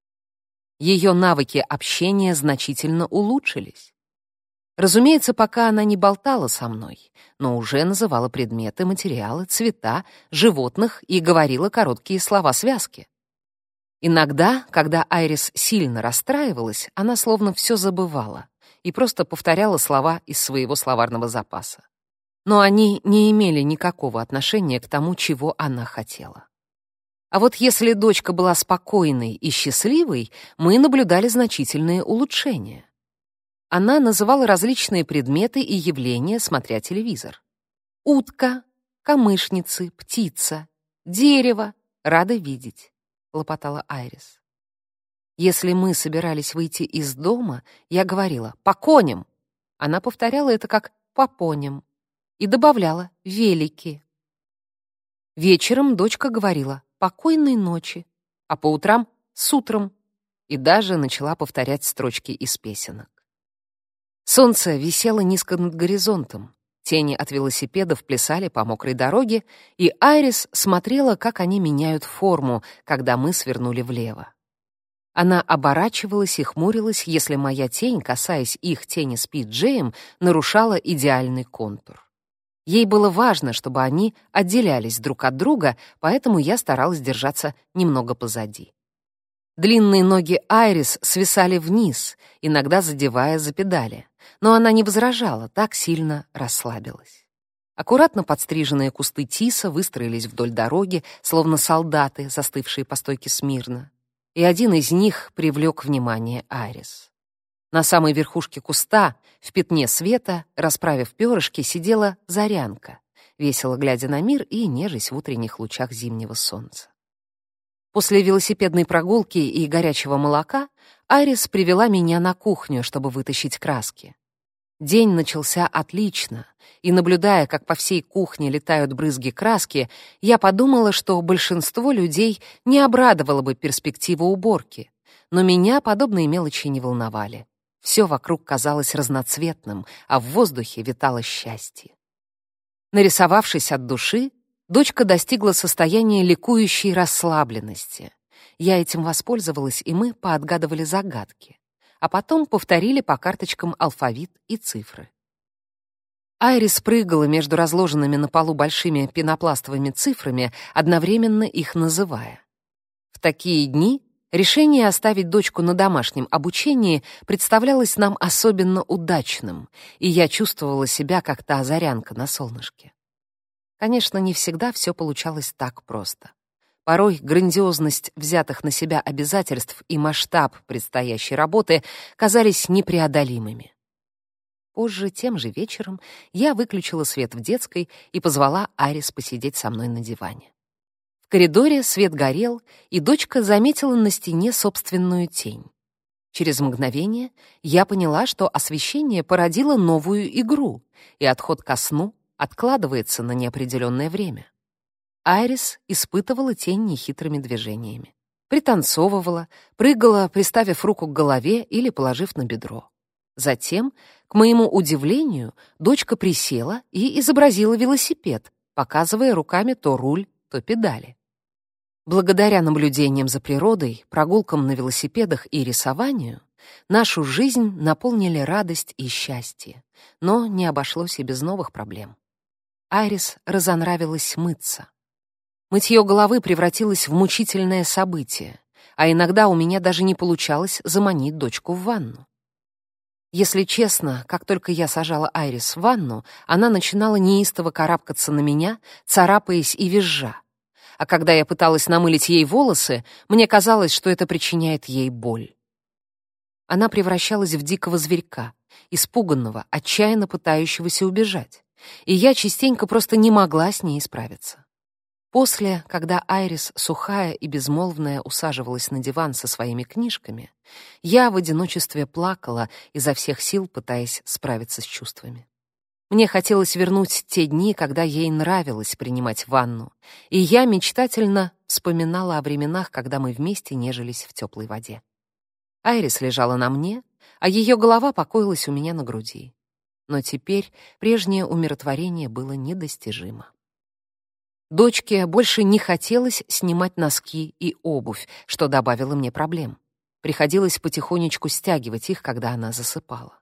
Ее навыки общения значительно улучшились. Разумеется, пока она не болтала со мной, но уже называла предметы, материалы, цвета, животных и говорила короткие слова-связки. Иногда, когда Айрис сильно расстраивалась, она словно все забывала и просто повторяла слова из своего словарного запаса. Но они не имели никакого отношения к тому, чего она хотела. А вот если дочка была спокойной и счастливой, мы наблюдали значительные улучшения. Она называла различные предметы и явления, смотря телевизор. «Утка», «камышницы», «птица», «дерево», «рада видеть», — лопотала Айрис. Если мы собирались выйти из дома, я говорила «по коням». Она повторяла это как «по поням» и добавляла «велики». Вечером дочка говорила «покойной ночи», а по утрам «с утром» и даже начала повторять строчки из песенок. Солнце висело низко над горизонтом, тени от велосипедов плясали по мокрой дороге, и Айрис смотрела, как они меняют форму, когда мы свернули влево. Она оборачивалась и хмурилась, если моя тень, касаясь их тени с Пи-Джеем, нарушала идеальный контур. Ей было важно, чтобы они отделялись друг от друга, поэтому я старалась держаться немного позади. Длинные ноги Айрис свисали вниз, иногда задевая за педали, но она не возражала, так сильно расслабилась. Аккуратно подстриженные кусты тиса выстроились вдоль дороги, словно солдаты, застывшие по стойке смирно, и один из них привлек внимание Айрис. На самой верхушке куста, в пятне света, расправив перышки, сидела Зарянка, весело глядя на мир и нежась в утренних лучах зимнего солнца. После велосипедной прогулки и горячего молока Айрис привела меня на кухню, чтобы вытащить краски. День начался отлично, и, наблюдая, как по всей кухне летают брызги краски, я подумала, что большинство людей не обрадовало бы перспектива уборки, но меня подобные мелочи не волновали. Все вокруг казалось разноцветным, а в воздухе витало счастье. Нарисовавшись от души, дочка достигла состояния ликующей расслабленности. Я этим воспользовалась, и мы поотгадывали загадки, а потом повторили по карточкам алфавит и цифры. Айрис прыгала между разложенными на полу большими пенопластовыми цифрами, одновременно их называя. В такие дни решение оставить дочку на домашнем обучении представлялось нам особенно удачным, и я чувствовала себя как та Зарянка на солнышке. Конечно, не всегда все получалось так просто. Порой грандиозность взятых на себя обязательств и масштаб предстоящей работы казались непреодолимыми. Позже, тем же вечером, я выключила свет в детской и позвала Айрис посидеть со мной на диване. В коридоре свет горел, и дочка заметила на стене собственную тень. Через мгновение я поняла, что освещение породило новую игру, и отход ко сну откладывается на неопределенное время. Айрис испытывала тень нехитрыми движениями. Пританцовывала, прыгала, приставив руку к голове или положив на бедро. Затем, к моему удивлению, дочка присела и изобразила велосипед, показывая руками то руль, то педали. Благодаря наблюдениям за природой, прогулкам на велосипедах и рисованию, нашу жизнь наполнили радость и счастье, но не обошлось и без новых проблем. Айрис разонравилась мыться. Мытье головы превратилось в мучительное событие, а иногда у меня даже не получалось заманить дочку в ванну. Если честно, как только я сажала Айрис в ванну, она начинала неистово карабкаться на меня, царапаясь и визжа. А когда я пыталась намылить ей волосы, мне казалось, что это причиняет ей боль. Она превращалась в дикого зверька, испуганного, отчаянно пытающегося убежать, и я частенько просто не могла с ней справиться. После, когда Айрис, сухая и безмолвная, усаживалась на диван со своими книжками, я в одиночестве плакала, изо всех сил пытаясь справиться с чувствами. Мне хотелось вернуть те дни, когда ей нравилось принимать ванну, и я мечтательно вспоминала о временах, когда мы вместе нежились в теплой воде. Айрис лежала на мне, а ее голова покоилась у меня на груди. Но теперь прежнее умиротворение было недостижимо. Дочке больше не хотелось снимать носки и обувь, что добавило мне проблем. Приходилось потихонечку стягивать их, когда она засыпала.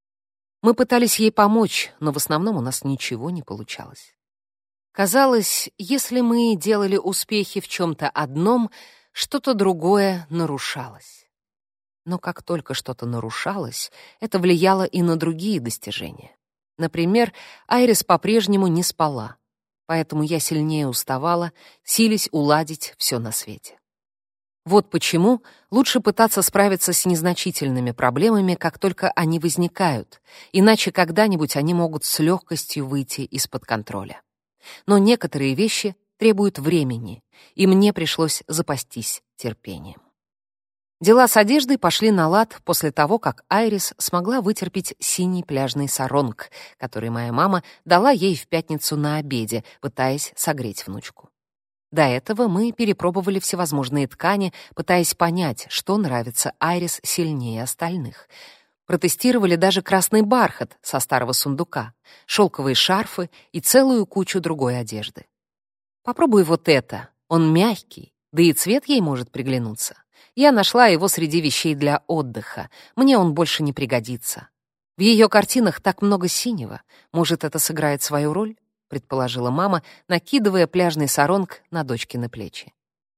Мы пытались ей помочь, но в основном у нас ничего не получалось. Казалось, если мы делали успехи в чем-то одном, что-то другое нарушалось. Но как только что-то нарушалось, это влияло и на другие достижения. Например, Айрис по-прежнему не спала, поэтому я сильнее уставала, силясь уладить все на свете. Вот почему лучше пытаться справиться с незначительными проблемами, как только они возникают, иначе когда-нибудь они могут с легкостью выйти из-под контроля. Но некоторые вещи требуют времени, и мне пришлось запастись терпением. Дела с одеждой пошли на лад после того, как Айрис смогла вытерпеть синий пляжный саронг, который моя мама дала ей в пятницу на обеде, пытаясь согреть внучку. До этого мы перепробовали всевозможные ткани, пытаясь понять, что нравится Айрис сильнее остальных. Протестировали даже красный бархат со старого сундука, шелковые шарфы и целую кучу другой одежды. «Попробуй вот это, он мягкий, да и цвет ей может приглянуться. Я нашла его среди вещей для отдыха, мне он больше не пригодится. В ее картинах так много синего, может, это сыграет свою роль?» — предположила мама, накидывая пляжный саронг на дочкины плечи.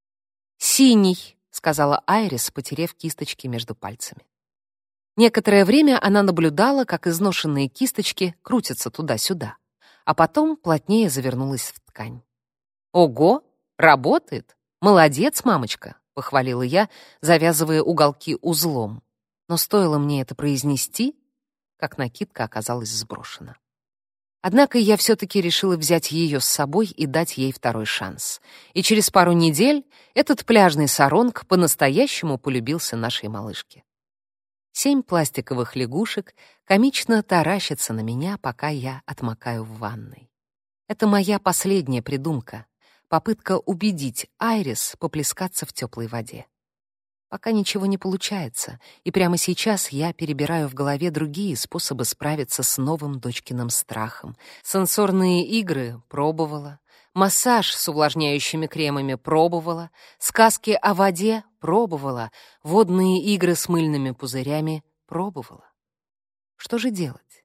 «Синий», — сказала Айрис, потерев кисточки между пальцами. Некоторое время она наблюдала, как изношенные кисточки крутятся туда-сюда, а потом плотнее завернулась в ткань. «Ого, работает! Молодец, мамочка!» — похвалила я, завязывая уголки узлом. Но стоило мне это произнести, как накидка оказалась сброшена. Однако я все-таки решила взять ее с собой и дать ей второй шанс. И через пару недель этот пляжный саронг по-настоящему полюбился нашей малышке. Семь пластиковых лягушек комично таращатся на меня, пока я отмокаю в ванной. Это моя последняя придумка — попытка убедить Айрис поплескаться в теплой воде. Пока ничего не получается, и прямо сейчас я перебираю в голове другие способы справиться с новым дочкиным страхом. Сенсорные игры пробовала, массаж с увлажняющими кремами пробовала, сказки о воде пробовала, водные игры с мыльными пузырями пробовала. Что же делать?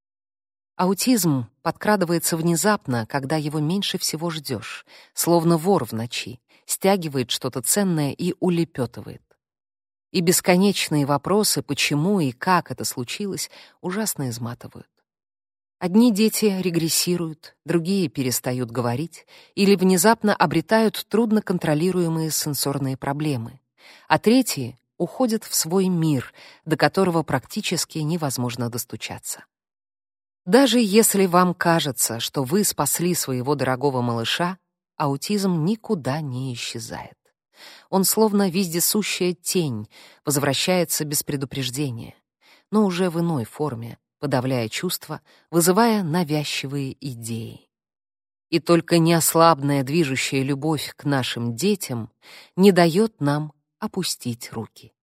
Аутизм подкрадывается внезапно, когда его меньше всего ждешь, словно вор в ночи, стягивает что-то ценное и улепетывает. И бесконечные вопросы, почему и как это случилось, ужасно изматывают. Одни дети регрессируют, другие перестают говорить или внезапно обретают трудноконтролируемые сенсорные проблемы, а третьи уходят в свой мир, до которого практически невозможно достучаться. Даже если вам кажется, что вы спасли своего дорогого малыша, аутизм никуда не исчезает. Он словно вездесущая тень, возвращается без предупреждения, но уже в иной форме, подавляя чувства, вызывая навязчивые идеи. И только неослабная движущая любовь к нашим детям не дает нам опустить руки.